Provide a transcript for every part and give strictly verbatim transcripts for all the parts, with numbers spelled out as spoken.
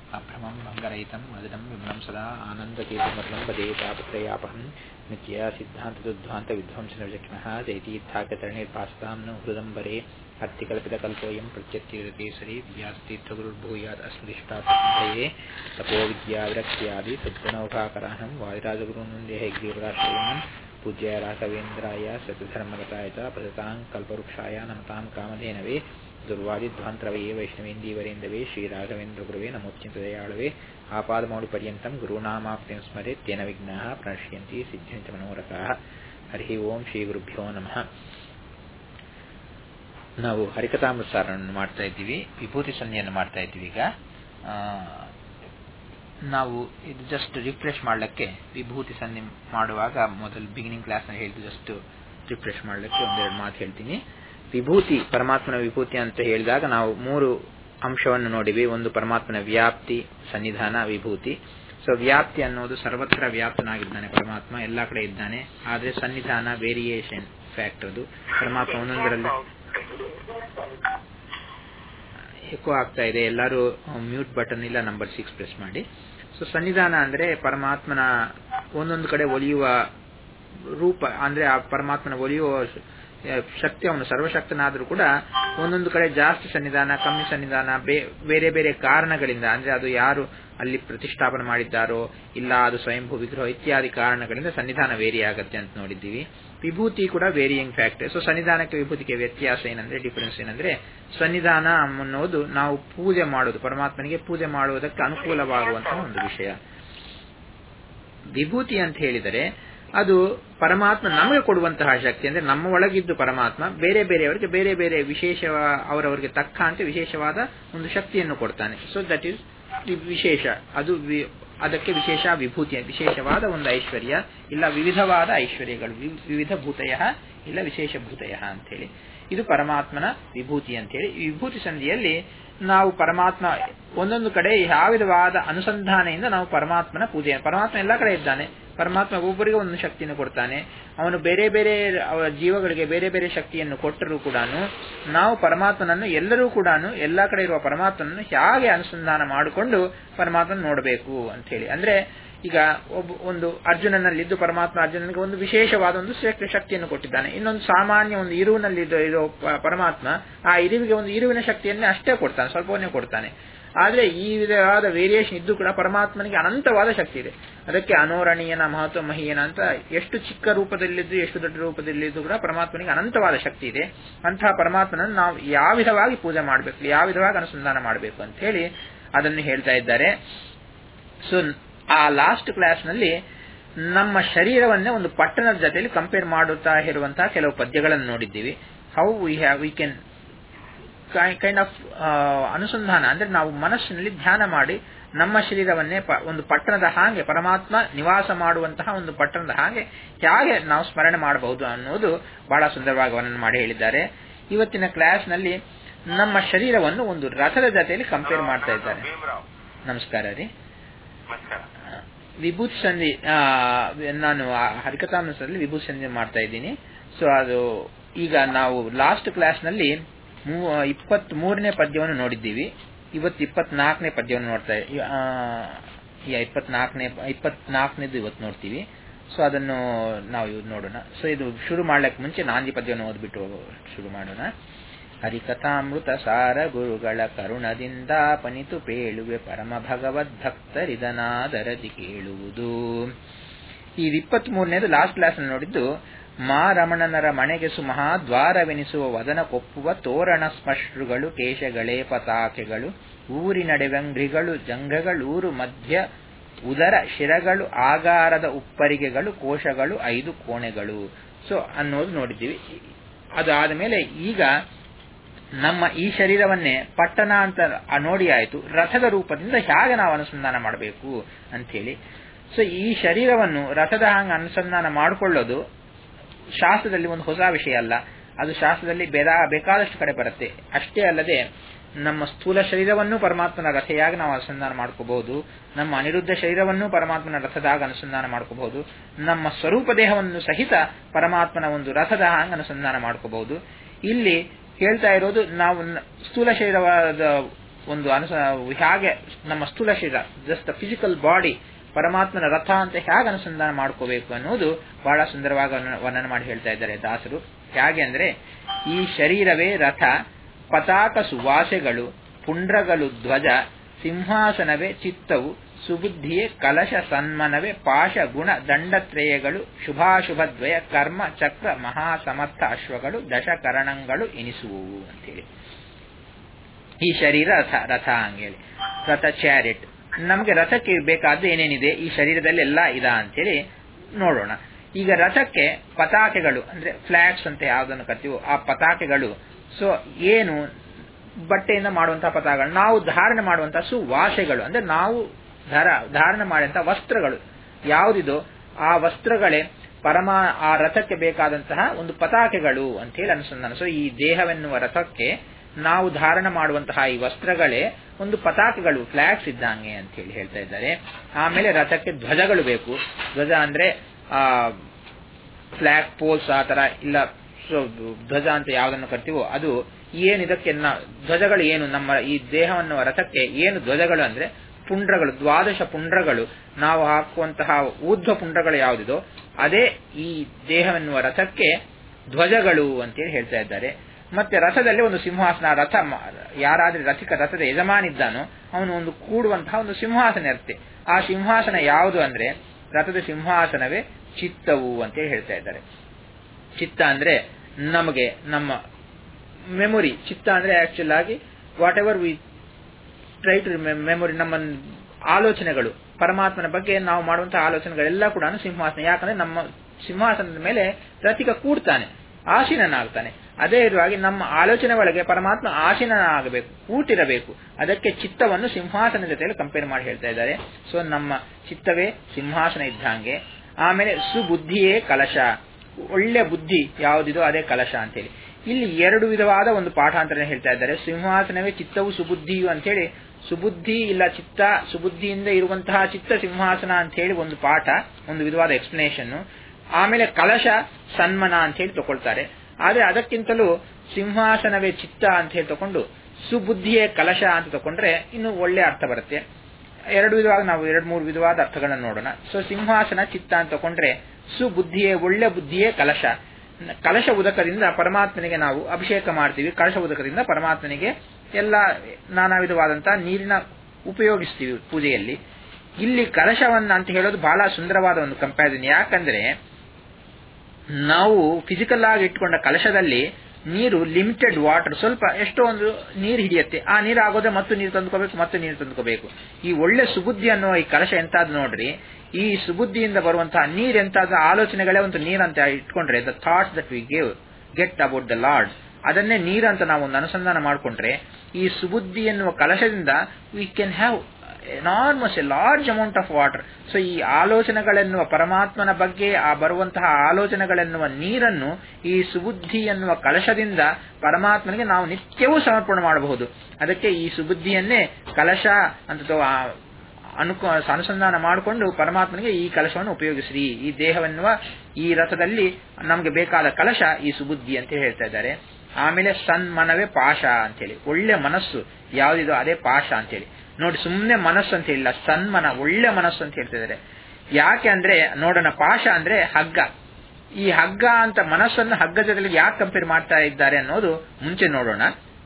ಅಭ್ರಮಂ ಭಂಗರಹಿತಂ ಮದನಂ ವಿಮಲಂ ಸದಾ ಆನಂದತೀರ್ಥಮತಲಂ ಪದೇ ತಾಪತ್ರಯಾಪಹಂ ನಿತ್ಯ ಸಿದ್ಧಾಂತದುದ್ಧಾಂತ ವಿಧ್ವಂಸನ ವಿಚಕ್ಷಣಃ ಜಯತೀರ್ಥಾಕತರಣೇರ್ಪಾಸ್ತಾಂ ನ ಹೃದಂಬರೆ ಹತ್ತಿಕಲ್ಪಿತಕಲ್ಪೋಯಂ ಪ್ರತ್ಯತ್ತೀರ್ಥೇಸರಿ ವ್ಯಾಸತೀರ್ಥಗುರುರ್ಭೂಯಾತ್ ಅಸ್ಮದಿಷ್ಟಾರ್ಥಸಿದ್ಧಯೇ ತಪೋ ವಿದ್ಯಾವಿರಕ್ತ್ಯಾದಿ ಸದ್ಗುಣೌಘಾಕರಾಹಂ ವಾದಿರಾಜಗುರುನಂದೇ ಹೈಗ್ರೀವರಾಶ್ರಯಂ ಪೂಜ್ಯಾಯ ರಾಘವೇಂದ್ರಾಯ ಸತ್ಯಧರ್ಮರತಾಯ ಚ ಪ್ರಸತಾಂ ಕಲ್ಪವೃಕ್ಷಾಯ ನಮತಾಂ ಕಾಮಧೇನವೇ ದುರ್ವಾದಿಧ್ವಾಂತರವೇ ವೈಷ್ಣವೇಂದೀವರೇಂದವೇ ಶ್ರೀರಾಘವೇಂದ್ರ ಗುರುವೇ ನಮೋಚ್ಚಿಂತದಯಾಳವೇ ಆಪಾದಮೌಳಿಪರ್ಯಂತಂ ಗುರುನಾಮಾಪ್ತಿಂ ಸ್ಮರೆತ್ ತೇನ ವಿಘ್ನಾಃ ಪ್ರಣಶ್ಯಂತಿ ಸಿದ್ಧ್ಯಂತಿ ಮನೋರಥಾಃ. ಹರಿ ಓಂ ಶ್ರೀ ಗುರುಭ್ಯೋ ನಮಃ. ನಾವು ಹರಿಕಥಾಮೃತಸಾರವನ್ನು ಮಾಡ್ತಾ ಇದ್ದೀವಿ, ವಿಭೂತಿ ಸಂಧಿಯನ್ನು ಮಾಡ್ತಾ ಇದ್ದೀವಿ. ಈಗ ನಾವು ಇದು ಜಸ್ಟ್ ರಿಫ್ರೆಶ್ ಮಾಡಲಿಕ್ಕೆ ವಿಭೂತಿ ಸಂಧಿ ಮಾಡುವಾಗ ಮೊದಲು ಬಿಗಿನಿಂಗ್ ಕ್ಲಾಸ್ನಲ್ಲಿ ಹೇಳಿದ್ದು ಜಸ್ಟ್ ರಿಫ್ರೆಶ್ ಮಾಡಲಿಕ್ಕೆ ಒಂದೆರಡು ಮಾತು ಹೇಳ್ತೀನಿ. ವಿಭೂತಿ, ಪರಮಾತ್ಮನ ವಿಭೂತಿ ಅಂತ ಹೇಳಿದಾಗ ನಾವು ಮೂರು ಅಂಶವನ್ನು ನೋಡಿವಿ. ಒಂದು ಪರಮಾತ್ಮನ ವ್ಯಾಪ್ತಿ, ಸನ್ನಿಧಾನ, ವಿಭೂತಿ. ಸೊ ವ್ಯಾಪ್ತಿ ಅನ್ನೋದು ಸರ್ವತ್ರ ವ್ಯಾಪ್ತನಾಗಿದ್ದಾನೆ ಪರಮಾತ್ಮ, ಎಲ್ಲಾ ಕಡೆ ಇದ್ದಾನೆ. ಆದರೆ ಸನ್ನಿಧಾನ ವೇರಿಯೇಷನ್ ಫ್ಯಾಕ್ಟ್, ಅದು ಪರಮಾತ್ಮ ಒಂದೊಂದರಲ್ಲಿ ಎಕೋ ಆಗ್ತಾ ಇದೆ. ಎಲ್ಲರೂ ಮ್ಯೂಟ್ ಬಟನ್ ಇಲ್ಲ ನಂಬರ್ ಸಿಕ್ಸ್ ಪ್ರೆಸ್ ಮಾಡಿ. ಸೊ ಸನ್ನಿಧಾನ ಅಂದ್ರೆ ಪರಮಾತ್ಮನ ಒಂದೊಂದು ಕಡೆ ಒಲಿಯುವ ರೂಪ, ಅಂದ್ರೆ ಆ ಪರಮಾತ್ಮನ ಒಲಿಯುವ ಶಕ್ತಿ. ಅವನು ಸರ್ವಶಕ್ತನಾದ್ರೂ ಕೂಡ ಒಂದೊಂದು ಕಡೆ ಜಾಸ್ತಿ ಸನ್ನಿಧಾನ, ಕಮ್ಮಿ ಸನ್ನಿಧಾನ, ಬೇರೆ ಬೇರೆ ಕಾರಣಗಳಿಂದ, ಅಂದ್ರೆ ಅದು ಯಾರು ಅಲ್ಲಿ ಪ್ರತಿಷ್ಠಾಪನೆ ಮಾಡಿದ್ದಾರೋ ಇಲ್ಲ ಅದು ಸ್ವಯಂಭೂ ವಿಗ್ರಹ ಇತ್ಯಾದಿ ಕಾರಣಗಳಿಂದ ಸನ್ನಿಧಾನ ವೇರಿ ಆಗತ್ತೆ ಅಂತ ನೋಡಿದ್ದೀವಿ. ವಿಭೂತಿ ಕೂಡ ವೇರಿಯಿಂಗ್ ಫ್ಯಾಕ್ಟರ್. ಸೊ ಸನ್ನಿಧಾನಕ್ಕೆ ವಿಭೂತಿಗೆ ವ್ಯತ್ಯಾಸ ಏನಂದ್ರೆ, ಡಿಫರೆನ್ಸ್ ಏನಂದ್ರೆ, ಸನ್ನಿಧಾನ ಅನ್ನೋದು ನಾವು ಪೂಜೆ ಮಾಡೋದು, ಪರಮಾತ್ಮನಿಗೆ ಪೂಜೆ ಮಾಡುವುದಕ್ಕೆ ಅನುಕೂಲವಾಗುವಂತಹ ಒಂದು ವಿಷಯ. ವಿಭೂತಿ ಅಂತ ಹೇಳಿದರೆ ಅದು ಪರಮಾತ್ಮ ನಮಗೆ ಕೊಡುವಂತಹ ಶಕ್ತಿ. ಅಂದ್ರೆ ನಮ್ಮ ಒಳಗಿದ್ದು ಪರಮಾತ್ಮ ಬೇರೆ ಬೇರೆಯವರಿಗೆ ಬೇರೆ ಬೇರೆ ವಿಶೇಷ, ಅವರವರಿಗೆ ತಕ್ಕಂತೆ ವಿಶೇಷವಾದ ಒಂದು ಶಕ್ತಿಯನ್ನು ಕೊಡ್ತಾನೆ. ಸೊ ದಟ್ ಈಸ್ ವಿಶೇಷ. ಅದು ಅದಕ್ಕೆ ವಿಶೇಷ ವಿಭೂತಿ, ವಿಶೇಷವಾದ ಒಂದು ಐಶ್ವರ್ಯ ಇಲ್ಲ ವಿವಿಧವಾದ ಐಶ್ವರ್ಯಗಳು, ವಿವಿಧ ಭೂತಯ ಇಲ್ಲ ವಿಶೇಷ ಭೂತಯ ಅಂತ ಹೇಳಿ. ಇದು ಪರಮಾತ್ಮನ ವಿಭೂತಿ ಅಂತ ಹೇಳಿ. ಈ ವಿಭೂತಿ ಸಂಧಿಯಲ್ಲಿ ನಾವು ಪರಮಾತ್ಮ ಒಂದೊಂದು ಕಡೆ ಯಾವ ವಿಧವಾದ ಅನುಸಂಧಾನೆಯಿಂದ ನಾವು ಪರಮಾತ್ಮನ ಪೂಜೆ, ಪರಮಾತ್ಮ ಎಲ್ಲಾ ಕಡೆ ಇದ್ದಾನೆ. ಪರಮಾತ್ಮ ಒಬ್ಬರಿಗೆ ಒಂದು ಶಕ್ತಿಯನ್ನು ಕೊಡ್ತಾನೆ. ಅವನು ಬೇರೆ ಬೇರೆ ಜೀವಗಳಿಗೆ ಬೇರೆ ಬೇರೆ ಶಕ್ತಿಯನ್ನು ಕೊಟ್ಟರೂ ಕೂಡ ನಾವು ಪರಮಾತ್ಮನನ್ನು ಎಲ್ಲರೂ ಕೂಡ ಎಲ್ಲಾ ಕಡೆ ಇರುವ ಪರಮಾತ್ಮನನ್ನು ಹೇಗೆ ಅನುಸಂಧಾನ ಮಾಡಿಕೊಂಡು ಪರಮಾತ್ಮನ ನೋಡಬೇಕು ಅಂತ ಹೇಳಿ. ಅಂದ್ರೆ ಈಗ ಒಬ್ಬ ಒಂದು ಅರ್ಜುನನಲ್ಲಿದ್ದು ಪರಮಾತ್ಮ ಅರ್ಜುನನಿಗೆ ಒಂದು ವಿಶೇಷವಾದ ಒಂದು ಶಕ್ತಿಯನ್ನು ಕೊಟ್ಟಿದ್ದಾನೆ. ಇನ್ನೊಂದು ಸಾಮಾನ್ಯ ಒಂದು ಇರುವಿನಲ್ಲಿ ಇರೋ ಪರಮಾತ್ಮ ಆ ಇರುವಿಗೆ ಒಂದು ಇರುವಿನ ಶಕ್ತಿಯನ್ನೇ ಅಷ್ಟೇ ಕೊಡ್ತಾನೆ, ಸ್ವಲ್ಪವನ್ನೇ ಕೊಡ್ತಾನೆ. ಆದ್ರೆ ಈ ವಿಧವಾದ ವೇರಿಯೇಷನ್ ಇದ್ದು ಕೂಡ ಪರಮಾತ್ಮನಿಗೆ ಅನಂತವಾದ ಶಕ್ತಿ ಇದೆ. ಅದಕ್ಕೆ ಅನೋರಣೀಯನ ಮಹತ್ವ ಮಹೀಯನ ಅಂತ, ಎಷ್ಟು ಚಿಕ್ಕ ರೂಪದಲ್ಲಿದ್ದು ಎಷ್ಟು ದೊಡ್ಡ ರೂಪದಲ್ಲಿದ್ದು ಕೂಡ ಪರಮಾತ್ಮನಿಗೆ ಅನಂತವಾದ ಶಕ್ತಿ ಇದೆ. ಅಂತಹ ಪರಮಾತ್ಮನನ್ನು ನಾವು ಯಾವ ವಿಧವಾಗಿ ಪೂಜೆ ಮಾಡಬೇಕು, ಯಾವ ವಿಧವಾಗಿ ಅನುಸಂಧಾನ ಮಾಡಬೇಕು ಅಂತ ಹೇಳಿ ಅದನ್ನು ಹೇಳ್ತಾ ಇದ್ದಾರೆ. ಸೊ ಆ ಲಾಸ್ಟ್ ಕ್ಲಾಸ್ ನಲ್ಲಿ ನಮ್ಮ ಶರೀರವನ್ನೇ ಒಂದು ಪಟ್ಟಣದ ಜೊತೆಯಲ್ಲಿ ಕಂಪೇರ್ ಮಾಡುತ್ತಾ ಇರುವಂತಹ ಕೆಲವು ಪದ್ಯಗಳನ್ನು ನೋಡಿದ್ದೀವಿ. How we have we can kind of ಅನುಸಂಧಾನ, ಅಂದ್ರೆ ನಾವು ಮನಸ್ಸಿನಲ್ಲಿ ಧ್ಯಾನ ಮಾಡಿ ನಮ್ಮ ಶರೀರವನ್ನೇ ಒಂದು ಪಟ್ಟಣದ ಹಾಗೆ, ಪರಮಾತ್ಮ ನಿವಾಸ ಮಾಡುವಂತಹ ಒಂದು ಪಟ್ಟಣದ ಹಾಗೆ ಹೇಗೆ ನಾವು ಸ್ಮರಣೆ ಮಾಡಬಹುದು ಅನ್ನೋದು ಬಹಳ ಸುಂದರವಾಗಿ ವರ್ಣನೆ ಮಾಡಿ ಹೇಳಿದ್ದಾರೆ. ಇವತ್ತಿನ ಕ್ಲಾಸ್ ನಲ್ಲಿ ನಮ್ಮ ಶರೀರವನ್ನು ಒಂದು ರಥದ ಜೊತೆಯಲ್ಲಿ ಕಂಪೇರ್ ಮಾಡ್ತಾ ಇದ್ದಾರೆ. ನಮಸ್ಕಾರ ರೀ. ವಿಭೂತಿ ಸಂಧಿ ನಾನು ಹರಿಕಥಾಮೃತದಲ್ಲಿ ವಿಭೂತಿ ಸಂಧಿ ಮಾಡ್ತಾ ಇದ್ದೀನಿ. ಸೊ ಅದು ಈಗ ನಾವು ಲಾಸ್ಟ್ ಕ್ಲಾಸ್ ನಲ್ಲಿ ಇಪ್ಪತ್ತ್ ಮೂರನೇ ಪದ್ಯವನ್ನು ನೋಡಿದ್ದೀವಿ. ಇವತ್ತು ಇಪ್ಪತ್ನಾಲ್ಕನೇ ಪದ್ಯವನ್ನು ನೋಡ್ತಾ ಇಪ್ಪತ್ನಾಲ್ಕನೇ ಇಪ್ಪತ್ನಾಲ್ಕನೇದು ಇವತ್ತು ನೋಡ್ತೀವಿ. ಸೊ ಅದನ್ನು ನಾವು ನೋಡೋಣ. ಸೊ ಇದು ಶುರು ಮಾಡ್ಲಿಕ್ಕೆ ಮುಂಚೆ ನಾಂದಿ ಪದ್ಯವನ್ನು ಓದ್ಬಿಟ್ಟು ಶುರು ಮಾಡೋಣ. ಹರಿಕಥಾಮೃತ ಸಾರ ಗುರುಗಳ ಕರುಣದಿಂದ ಪನಿತು ಪೇಳುವೆ ಪರಮ ಭಗವದ್ ಭಕ್ತರಿದನಾದರದಿ ಕೇಳುವುದು. ಈ ಇಪ್ಪತ್ತ್ ಮೂರನೇದು ಲಾಸ್ಟ್ ಕ್ಲಾಸ್ ನೋಡಿದ್ದು, ಮಾ ರಮಣನರ ಮಣೆಗೆಸು ಮಹಾದ್ವಾರವೆನಿಸುವ ವದನ ಕೊಪ್ಪುವ ತೋರಣ ಸ್ಮಶ್ರುಗಳು ಕೇಶಗಳೇ ಪತಾಕೆಗಳು ಊರಿನಡೆವಂಗ್ರಿಗಳು ಜಂಘಗಳೂರು ಮಧ್ಯ ಉದರ ಶಿರಗಳು ಆಗಾರದ ಉಪ್ಪರಿಗೆಗಳು ಕೋಶಗಳು ಐದು ಕೋಣೆಗಳು. ಸೊ ಅನ್ನೋದು ನೋಡಿದ್ದೀವಿ. ಅದಾದ ಮೇಲೆ ಈಗ ನಮ್ಮ ಈ ಶರೀರವನ್ನೇ ಪಟ್ಟಣ ಅಂತ ನೋಡಿ ಆಯಿತು, ರಥದ ರೂಪದಿಂದ ಹೇಗೆ ನಾವು ಅನುಸಂಧಾನ ಮಾಡಬೇಕು ಅಂಥೇಳಿ. ಸೊ ಈ ಶರೀರವನ್ನು ರಥದ ಹಾಗೆ ಅನುಸಂಧಾನ ಮಾಡಿಕೊಳ್ಳೋದು ಶಾಸ್ತ್ರದಲ್ಲಿ ಒಂದು ಹೊಸ ವಿಷಯ ಅಲ್ಲ. ಅದು ಶಾಸ್ತ್ರದಲ್ಲಿ ಬೇಡ ಬೇಕಾದಷ್ಟು ಕಡೆ ಬರುತ್ತೆ. ಅಷ್ಟೇ ಅಲ್ಲದೆ ನಮ್ಮ ಸ್ಥೂಲ ಶರೀರವನ್ನು ಪರಮಾತ್ಮನ ರಥೆಯಾಗಿ ನಾವು ಅನುಸಂಧಾನ ಮಾಡ್ಕೋಬಹುದು, ನಮ್ಮ ಅನಿರುದ್ಧ ಶರೀರವನ್ನು ಪರಮಾತ್ಮನ ರಥದಾಗ ಅನುಸಂಧಾನ ಮಾಡ್ಕೋಬಹುದು, ನಮ್ಮ ಸ್ವರೂಪ ದೇಹವನ್ನು ಸಹಿತ ಪರಮಾತ್ಮನ ಒಂದು ರಥದ ಹಾಗೆ ಅನುಸಂಧಾನ ಮಾಡ್ಕೋಬಹುದು. ಇಲ್ಲಿ ಹೇಳ್ತಾ ಇರೋದು ನಾವು ಸ್ಥೂಲ ಶರೀರವಾದ ಒಂದು ಅನುಸ ಹೇಗೆ ನಮ್ಮ ಸ್ಥೂಲ ಶರೀರ ಜಸ್ಟ್ ಫಿಸಿಕಲ್ ಬಾಡಿ ಪರಮಾತ್ಮನ ರಥ ಅಂತ ಹೇಗೆ ಅನುಸಂಧಾನ ಮಾಡ್ಕೋಬೇಕು ಅನ್ನೋದು ಬಹಳ ಸುಂದರವಾಗಿ ವರ್ಣನೆ ಮಾಡಿ ಹೇಳ್ತಾ ಇದ್ದಾರೆ ದಾಸರು. ಹೇಗೆ ಅಂದ್ರೆ, ಈ ಶರೀರವೇ ರಥ, ಪತಾಕ ಸುವಾಸೆಗಳು, ಪುಂಡ್ರಗಳು ಧ್ವಜ, ಸಿಂಹಾಸನವೇ ಚಿತ್ತವು, ಸುಬುದ್ಧಿಯೇ ಕಲಶ, ಸನ್ಮನವೇ ಪಾಶ, ಗುಣ ದಂಡತ್ರಯಗಳು, ಶುಭಾಶುಭದ್ವಯ, ಕರ್ಮ ಚಕ್ರ, ಮಹಾಸಮರ್ಥ ಅಶ್ವಗಳು, ದಶಕರಣಗಳು ಎನಿಸುವು ಅಂತೇಳಿ. ಈ ಶರೀರ ರಥ ರಥ ಹಂಗೇಳಿ ರಥ ಚಾರಿಟ್. ನಮ್ಗೆ ರಥಕ್ಕೆ ಬೇಕಾದ್ದು ಏನೇನಿದೆ ಈ ಶರೀರದಲ್ಲಿ ಎಲ್ಲ ಇದಾ ಅಂತೇಳಿ ನೋಡೋಣ. ಈಗ ರಥಕ್ಕೆ ಪತಾಕೆಗಳು ಅಂದ್ರೆ ಫ್ಲಾಗ್ಸ್ ಅಂತ ಯಾವ್ದನ್ನು ಕರಿತೀವೋ ಆ ಪತಾಕೆಗಳು, ಸೊ ಏನು ಬಟ್ಟೆಯಿಂದ ಮಾಡುವಂತಹ ಪತಾಕೆಗಳು, ನಾವು ಧಾರಣೆ ಮಾಡುವಂತಹ ಸುವಾಸೆಗಳು ಅಂದ್ರೆ ನಾವು ಧಾರ ಧಾರಣೆ ಮಾಡುವಂತಹ ವಸ್ತ್ರಗಳು ಯಾವುದಿದೋ ಆ ವಸ್ತ್ರಗಳೇ ಪರಮ ಆ ರಥಕ್ಕೆ ಬೇಕಾದಂತಹ ಒಂದು ಪತಾಕೆಗಳು ಅಂತ ಹೇಳಿ ಅನುಸಂಧಾನ. ಸೊ ಈ ದೇಹವೆನ್ನುವ ರಥಕ್ಕೆ ನಾವು ಧಾರಣ ಮಾಡುವಂತಹ ಈ ವಸ್ತ್ರಗಳೇ ಒಂದು ಪತಾಕೆಗಳು, ಫ್ಲಾಗ್ಸ್ ಇದ್ದಂಗೆ ಅಂತ ಹೇಳಿ ಹೇಳ್ತಾ ಇದ್ದಾರೆ. ಆಮೇಲೆ ರಥಕ್ಕೆ ಧ್ವಜಗಳು ಬೇಕು. ಧ್ವಜ ಅಂದ್ರೆ ಆ ಫ್ಲಾಗ್ ಪೋಲ್ಸ್ ಆ ತರ ಇಲ್ಲ, ಧ್ವಜ ಅಂತ ಯಾವ್ದನ್ನು ಕರಿತೀವೋ ಅದು ಏನು. ಇದಕ್ಕೆ ಧ್ವಜಗಳು ಏನು, ನಮ್ಮ ಈ ದೇಹವನ್ನುವ ರಥಕ್ಕೆ ಏನು ಧ್ವಜಗಳು ಅಂದ್ರೆ ಪುಂಡ್ರಗಳು, ದ್ವಾದಶ ಪುಂಡ್ರಗಳು, ನಾವು ಹಾಕುವಂತಹ ಊರ್ಧ್ವ ಪುಂಡ್ರಗಳು ಯಾವುದಿದೋ ಅದೇ ಈ ದೇಹವೆನ್ನುವ ರಥಕ್ಕೆ ಧ್ವಜಗಳು ಅಂತೇಳಿ ಹೇಳ್ತಾ ಇದ್ದಾರೆ. ಮತ್ತೆ ರಥದಲ್ಲಿ ಒಂದು ಸಿಂಹಾಸನ, ರಥ ಯಾರಾದ್ರೆ ರಥಿಕ ರಥದ ಯಜಮಾನಿದ್ದಾನೋ ಅವನು ಒಂದು ಕೂಡುವಂತಹ ಒಂದು ಸಿಂಹಾಸನ ಇರುತ್ತೆ. ಆ ಸಿಂಹಾಸನ ಯಾವುದು ಅಂದ್ರೆ ರಥದ ಸಿಂಹಾಸನವೇ ಚಿತ್ತವು ಅಂತೇಳಿ ಹೇಳ್ತಾ ಇದ್ದಾರೆ. ಚಿತ್ತ ಅಂದ್ರೆ ನಮಗೆ ನಮ್ಮ ಮೆಮೊರಿ, ಚಿತ್ತ ಅಂದ್ರೆ ಆಕ್ಚುಲ್ ಆಗಿ whatever we try to memory, ನಮ್ಮ ಆಲೋಚನೆಗಳು, ಪರಮಾತ್ಮನ ಬಗ್ಗೆ ನಾವು ಮಾಡುವಂತಹ ಆಲೋಚನೆಗಳೆಲ್ಲ ಕೂಡ ಸಿಂಹಾಸನ. ಯಾಕಂದ್ರೆ ನಮ್ಮ ಸಿಂಹಾಸನದ ಮೇಲೆ ರಥಿಕ ಕೂಡ್ತಾನೆ, ಆಸೀನನಾಗ್ತಾನೆ. ಅದೇ ಇರುವಾಗಿ ನಮ್ಮ ಆಲೋಚನೆ ಒಳಗೆ ಪರಮಾತ್ಮ ಆಸೀನನಾಗಬೇಕು, ಕೂಟಿರಬೇಕು. ಅದಕ್ಕೆ ಚಿತ್ತವನ್ನು ಸಿಂಹಾಸನ ಜೊತೆಯಲ್ಲಿ ಕಂಪೇರ್ ಮಾಡಿ ಹೇಳ್ತಾ ಇದ್ದಾರೆ. ಸೊ ನಮ್ಮ ಚಿತ್ತವೇ ಸಿಂಹಾಸನ ಇದ್ದಂಗೆ. ಆಮೇಲೆ ಸುಬುದ್ಧಿಯೇ ಕಲಶ, ಒಳ್ಳೆ ಬುದ್ಧಿ ಯಾವುದಿದೋ ಅದೇ ಕಲಶ ಅಂತೇಳಿ. ಇಲ್ಲಿ ಎರಡು ವಿಧವಾದ ಒಂದು ಪಾಠಾಂತರ ಹೇಳ್ತಾ ಇದ್ದಾರೆ. ಸಿಂಹಾಸನವೇ ಚಿತ್ತವು ಸುಬುದ್ಧಿಯು ಅಂತೇಳಿ, ಸುಬುದ್ಧಿ ಇಲ್ಲ ಚಿತ್ತ, ಸುಬುದ್ಧಿಯಿಂದ ಇರುವಂತಹ ಚಿತ್ತ ಸಿಂಹಾಸನ ಅಂತ ಹೇಳಿ ಒಂದು ಪಾಠ, ಒಂದು ವಿಧವಾದ ಎಕ್ಸ್ಪ್ಲನೇಷನ್. ಆಮೇಲೆ ಕಲಶ ಸನ್ಮನ ಅಂತ ಹೇಳಿ ತಗೊಳ್ತಾರೆ. ಆದ್ರೆ ಅದಕ್ಕಿಂತಲೂ ಸಿಂಹಾಸನವೇ ಚಿತ್ತ ಅಂತ ಹೇಳಿ ತಕೊಂಡು ಸುಬುದ್ಧಿಯೇ ಕಲಶ ಅಂತ ತಕೊಂಡ್ರೆ ಇನ್ನು ಒಳ್ಳೆ ಅರ್ಥ ಬರುತ್ತೆ. ಎರಡು ವಿಧವಾಗಿ ನಾವು ಎರಡು ಮೂರು ವಿಧವಾದ ಅರ್ಥಗಳನ್ನು ನೋಡೋಣ. ಸೊ ಸಿಂಹಾಸನ ಚಿತ್ತ ಅಂತ ತಕೊಂಡ್ರೆ ಸುಬುದ್ಧಿಯೇ ಒಳ್ಳೆ ಬುದ್ಧಿಯೇ ಕಲಶ. ಕಲಶ ಉದಕದಿಂದ ಪರಮಾತ್ಮನಿಗೆ ನಾವು ಅಭಿಷೇಕ ಮಾಡ್ತೀವಿ, ಕಲಶ ಉದಕದಿಂದ ಪರಮಾತ್ಮನಿಗೆ ಎಲ್ಲ ನಾನಾ ವಿಧವಾದಂತಹ ನೀರಿನ ಉಪಯೋಗಿಸ್ತೀವಿ ಪೂಜೆಯಲ್ಲಿ. ಇಲ್ಲಿ ಕಲಶವನ್ನ ಅಂತ ಹೇಳೋದು ಬಹಳ ಸುಂದರವಾದ ಒಂದು ಕಂಪ್ಯಾರಿಸನ್. ಯಾಕಂದ್ರೆ ನಾವು ಫಿಸಿಕಲ್ ಆಗಿ ಇಟ್ಕೊಂಡ ಕಲಶದಲ್ಲಿ ನೀರು ಲಿಮಿಟೆಡ್ ವಾಟರ್, ಸ್ವಲ್ಪ ಎಷ್ಟೋ ಒಂದು ನೀರು ಹಿಡಿಯುತ್ತೆ. ಆ ನೀರು ಆಗೋದ್ರೆ ಮತ್ತು ನೀರು ತಂದ್ಕೋಬೇಕು, ಮತ್ತೆ ನೀರು ತಂದ್ಕೋಬೇಕು. ಈ ಒಳ್ಳೆ ಸುಬುದ್ಧಿ ಅನ್ನೋ ಈ ಕಲಶ ಎಂತಾದ್ ನೋಡ್ರಿ, ಈ ಸುಬುದ್ಧಿಯಿಂದ ಬರುವಂತಹ ನೀರ್ ಎಂತಾದ ಆಲೋಚನೆಗಳೇ ಒಂದು ನೀರಂತ ಇಟ್ಕೊಂಡ್ರೆ, the thoughts that we give get about the lord, ಅದನ್ನೇ ನೀರಂತ ನಾವು ಒಂದು ಅನುಸಂಧಾನ ಮಾಡಿಕೊಂಡ್ರೆ ಈ ಸುಬುದ್ಧಿ ಎನ್ನುವ ಕಲಶದಿಂದ we can have enormous a large amount of water. So ಈ ಆಲೋಚನೆಗಳೆನ್ನುವ ಪರಮಾತ್ಮನ ಬಗ್ಗೆ ಆ ಬರುವಂತಹ ಆಲೋಚನೆಗಳೆನ್ನುವ ನೀರನ್ನು ಈ ಸುಬುದ್ಧಿ ಎನ್ನುವ ಕಲಶದಿಂದ ಪರಮಾತ್ಮನಿಗೆ ನಾವು ನಿತ್ಯವೂ ಸಮರ್ಪಣೆ ಮಾಡಬಹುದು. ಅದಕ್ಕೆ ಈ ಸುಬುದ್ಧಿಯನ್ನೇ ಕಲಶ ಅಂತ ಅನುಕ ಅನುಸಂಧಾನ ಮಾಡಿಕೊಂಡು ಪರಮಾತ್ಮನಿಗೆ ಈ ಕಲಶವನ್ನು ಉಪಯೋಗಿಸ್ರಿ. ಈ ದೇಹವೆನ್ನುವ ಈ ರಥದಲ್ಲಿ ನಮಗೆ ಬೇಕಾದ ಕಲಶ ಈ ಸುಬುದ್ಧಿ ಅಂತ ಹೇಳ್ತಾ ಇದ್ದಾರೆ. ಆಮೇಲೆ ಸನ್ಮನವೇ ಪಾಶ ಅಂತೇಳಿ, ಒಳ್ಳೆ ಮನಸ್ಸು ಯಾವುದಿದೋ ಅದೇ ಪಾಶ ಅಂತೇಳಿ. ನೋಡಿ, ಸುಮ್ಮನೆ ಮನಸ್ಸು ಅಂತ ಹೇಳಿಲ್ಲ, ಸನ್ಮನ ಒಳ್ಳೆ ಮನಸ್ಸು ಅಂತ ಹೇಳ್ತಿದ್ದಾರೆ. ಯಾಕೆ ಅಂದ್ರೆ ನೋಡೋಣ, ಪಾಶ ಅಂದ್ರೆ ಹಗ್ಗ. ಈ ಹಗ್ಗ ಅಂತ ಮನಸ್ಸನ್ನು ಹಗ್ಗ ಜೊತೆಲಿ ಯಾಕೆ ಕಂಪೇರ್ ಮಾಡ್ತಾ ಇದ್ದಾರೆ ಅನ್ನೋದು ಮುಂಚೆ ನೋಡೋಣ.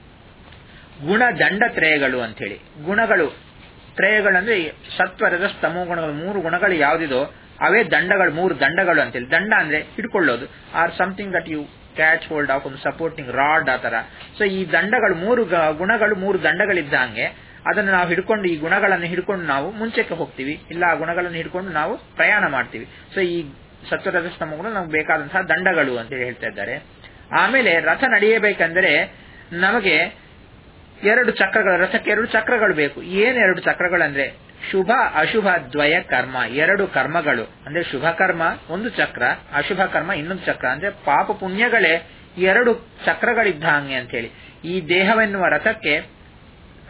ಗುಣ ದಂಡ ತ್ರಯಗಳು ಅಂತ ಹೇಳಿ, ಗುಣಗಳು ತ್ರಯಗಳಂದ್ರೆ ಸತ್ವ ರಜಸ್ ತಮೋ ಗುಣಗಳು, ಮೂರು ಗುಣಗಳು ಯಾವುದಿದೋ ಅವೇ ದಂಡಗಳು, ಮೂರು ದಂಡಗಳು ಅಂತೇಳಿ. ದಂಡ ಅಂದ್ರೆ ಹಿಡ್ಕೊಳ್ಳೋದು, or something that you catch hold of, ಒಂದು ಸಪೋರ್ಟಿಂಗ್ ರಾಡ್ ಆ ತರ. ಸೊ ಈ ದಂಡಗಳು ಮೂರು ಗುಣಗಳು, ಮೂರು ದಂಡಗಳಿದ್ದಂಗೆ ಅದನ್ನು ನಾವು ಹಿಡ್ಕೊಂಡು, ಈ ಗುಣಗಳನ್ನು ಹಿಡ್ಕೊಂಡು ನಾವು ಮುಂಚೆಕ್ಕೆ ಹೋಗ್ತೀವಿ, ಇಲ್ಲ ಆ ಗುಣಗಳನ್ನು ಹಿಡ್ಕೊಂಡು ನಾವು ಪ್ರಯಾಣ ಮಾಡ್ತೀವಿ. ಸೊ ಈ ಸತ್ವರಜಸ್ತಮಗಳು ನಮ್ಗೆ ಬೇಕಾದಂತಹ ದಂಡಗಳು ಅಂತ ಹೇಳ್ತಾ ಇದ್ದಾರೆ. ಆಮೇಲೆ ರಥ ನಡೆಯಬೇಕಂದ್ರೆ ನಮಗೆ ಎರಡು ಚಕ್ರಗಳು, ರಥಕ್ಕೆ ಎರಡು ಚಕ್ರಗಳು ಬೇಕು. ಏನ್ ಎರಡು ಚಕ್ರಗಳು ಅಂದ್ರೆ ಶುಭ ಅಶುಭ ದ್ವಯ ಕರ್ಮ, ಎರಡು ಕರ್ಮಗಳು ಅಂದ್ರೆ ಶುಭ ಕರ್ಮ ಒಂದು ಚಕ್ರ, ಅಶುಭ ಕರ್ಮ ಇನ್ನೊಂದು ಚಕ್ರ. ಅಂದ್ರೆ ಪಾಪ ಪುಣ್ಯಗಳೇ ಎರಡು ಚಕ್ರಗಳಿದ್ದ ಹಂಗೆ ಅಂತ ಹೇಳಿ. ಈ ದೇಹವೆನ್ನುವ ರಥಕ್ಕೆ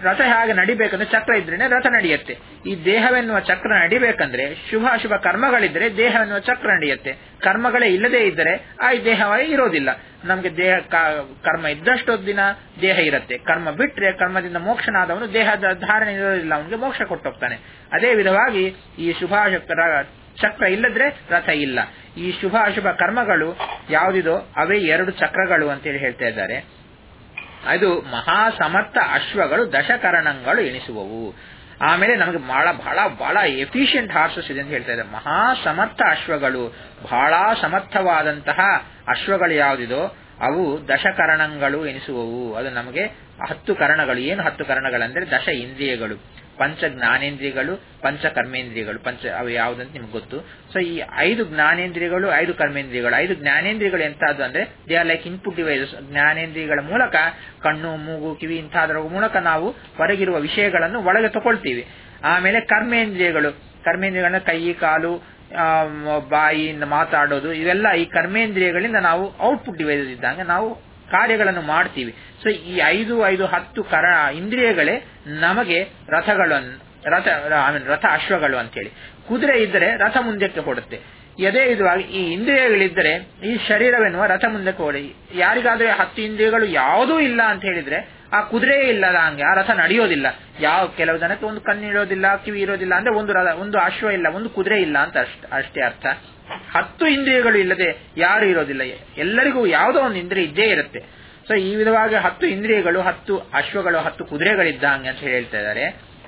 ರಥ ಹೇಗೆ ನಡಿಬೇಕಂದ್ರೆ ಚಕ್ರ ಇದ್ರೇನೆ ರಥ ನಡೆಯುತ್ತೆ. ಈ ದೇಹವೆನ್ನುವ ಚಕ್ರ ನಡಿಬೇಕಂದ್ರೆ ಶುಭ ಅಶುಭ ಕರ್ಮಗಳಿದ್ರೆ ದೇಹವೆನ್ನುವ ಚಕ್ರ ನಡೆಯುತ್ತೆ. ಕರ್ಮಗಳೇ ಇಲ್ಲದೆ ಇದ್ದರೆ ಆ ದೇಹವಾಗಿ ಇರೋದಿಲ್ಲ. ನಮ್ಗೆ ದೇಹ ಕರ್ಮ ಇದ್ದಷ್ಟು ದಿನ ದೇಹ ಇರುತ್ತೆ. ಕರ್ಮ ಬಿಟ್ರೆ ಕರ್ಮದಿಂದ ಮೋಕ್ಷನಾದವನು ದೇಹದ ಧಾರಣೆ ಇರೋದಿಲ್ಲ, ಅವನಿಗೆ ಮೋಕ್ಷ ಕೊಟ್ಟೋಗ್ತಾನೆ. ಅದೇ ವಿಧವಾಗಿ ಈ ಶುಭಾಶಕ್ರ ಚಕ್ರ ಇಲ್ಲದ್ರೆ ರಥ ಇಲ್ಲ. ಈ ಶುಭ ಅಶುಭ ಕರ್ಮಗಳು ಯಾವುದಿದೋ ಅವೇ ಎರಡು ಚಕ್ರಗಳು ಅಂತೇಳಿ ಹೇಳ್ತಾ ಇದ್ದಾರೆ. ಅದು ಮಹಾಸಮರ್ಥ ಅಶ್ವಗಳು ದಶಕರಣಗಳು ಎಣಿಸುವವು. ಆಮೇಲೆ ನಮಗೆ ಬಹಳ ಬಹಳ ಬಹಳ ಎಫಿಷಿಯಂಟ್ ಹಾರ್ಸಸ್ ಇದೆ ಅಂತ ಹೇಳ್ತಾ ಇದ್ದಾರೆ. ಮಹಾಸಮರ್ಥ ಅಶ್ವಗಳು, ಬಹಳ ಸಮರ್ಥವಾದಂತಹ ಅಶ್ವಗಳು ಯಾವುದಿದೋ ಅವು ದಶಕರಣಗಳು ಎನಿಸುವವು. ಅದು ನಮಗೆ ಹತ್ತು ಕರಣಗಳು. ಏನು ಹತ್ತು ಕರಣಗಳಂದ್ರೆ ದಶ ಇಂದ್ರಿಯಗಳು, ಪಂಚ ಜ್ಞಾನೇಂದ್ರಿಯಗಳು, ಪಂಚ ಕರ್ಮೇಂದ್ರಿಯಗಳು. ಪಂಚ ಅವು ಯಾವುದಂತ ನಿಮ್ಗೆ ಗೊತ್ತು. ಸೊ ಈ ಐದು ಜ್ಞಾನೇಂದ್ರಿಯಗಳು, ಐದು ಕರ್ಮೇಂದ್ರಿಯಗಳು. ಐದು ಜ್ಞಾನೇಂದ್ರಿಯಗಳು ಎಂತಾದ್ದು ಅಂದ್ರೆ they are like input devices. ಜ್ಞಾನೇಂದ್ರಿಯಗಳ ಮೂಲಕ ಕಣ್ಣು, ಮೂಗು, ಕಿವಿ ಇಂಥದ್ರ ಮೂಲಕ ನಾವು ಹೊರಗಿರುವ ವಿಷಯಗಳನ್ನು ಒಳಗೆ ತಗೊಳ್ತೀವಿ. ಆಮೇಲೆ ಕರ್ಮೇಂದ್ರಿಯಗಳು, ಕರ್ಮೇಂದ್ರಿಯಗಳನ್ನ ಕೈ, ಕಾಲು, ಬಾಯಿಯಿಂದ ಮಾತಾಡೋದು, ಇವೆಲ್ಲ ಈ ಕರ್ಮೇಂದ್ರಿಯಗಳಿಂದ ನಾವು ಔಟ್ಪುಟ್ ಡಿವೈಸಸ್ ಇದ್ದಂಗೆ ನಾವು ಕಾರ್ಯಗಳನ್ನು ಮಾಡ್ತೀವಿ. ಸೊ ಈ ಐದು ಐದು ಹತ್ತು ಕರ ಇಂದ್ರಿಯಗಳೇ ನಮಗೆ ರಥಗಳನ್ನು ರಥ ರಥ ಅಶ್ವಗಳು ಅಂತೇಳಿ. ಕುದುರೆ ಇದ್ದರೆ ರಥ ಮುಂದಕ್ಕೆ ಹೊಡುತ್ತೆ. ಅದೇ ವಿಧವಾಗಿ ಈ ಇಂದ್ರಿಯಗಳಿದ್ದರೆ ಈ ಶರೀರವೆನ್ನುವ ರಥ ಮುಂದಕ್ಕೆ ಹೊಡೆ. ಯಾರಿಗಾದ್ರೆ ಹತ್ತು ಇಂದ್ರಿಯಗಳು ಯಾವುದೂ ಇಲ್ಲ ಅಂತ ಹೇಳಿದ್ರೆ ಆ ಕುದುರೆ ಇಲ್ಲದ ಹಂಗೆ ಆ ರಥ ನಡೆಯೋದಿಲ್ಲ. ಯಾವ ಕೆಲವು ಜನಕ್ಕೆ ಒಂದು ಕಣ್ಣು ಇರೋದಿಲ್ಲ, ಕಿವಿ ಇರೋದಿಲ್ಲ ಅಂದ್ರೆ ಒಂದು ರಥ ಒಂದು ಅಶ್ವ ಇಲ್ಲ, ಒಂದು ಕುದುರೆ ಇಲ್ಲ ಅಂತ ಅಷ್ಟ ಅಷ್ಟೇ ಅರ್ಥ. ಹತ್ತು ಇಂದ್ರಿಯಗಳು ಇಲ್ಲದೆ ಯಾರು ಇರೋದಿಲ್ಲ. ಎಲ್ಲರಿಗೂ ಯಾವುದೋ ಒಂದು ಇಂದ್ರಿಯ ಇದ್ದೇ ಇರುತ್ತೆ. ಸೊ ಈ ವಿಧವಾಗಿ ಹತ್ತು ಇಂದ್ರಿಯಗಳು, ಹತ್ತು ಅಶ್ವಗಳು, ಹತ್ತು ಕುದುರೆಗಳಿದ್ದಂಗೆ ಅಂತ ಹೇಳ್ತಾ ಇದ್ದಾರೆ.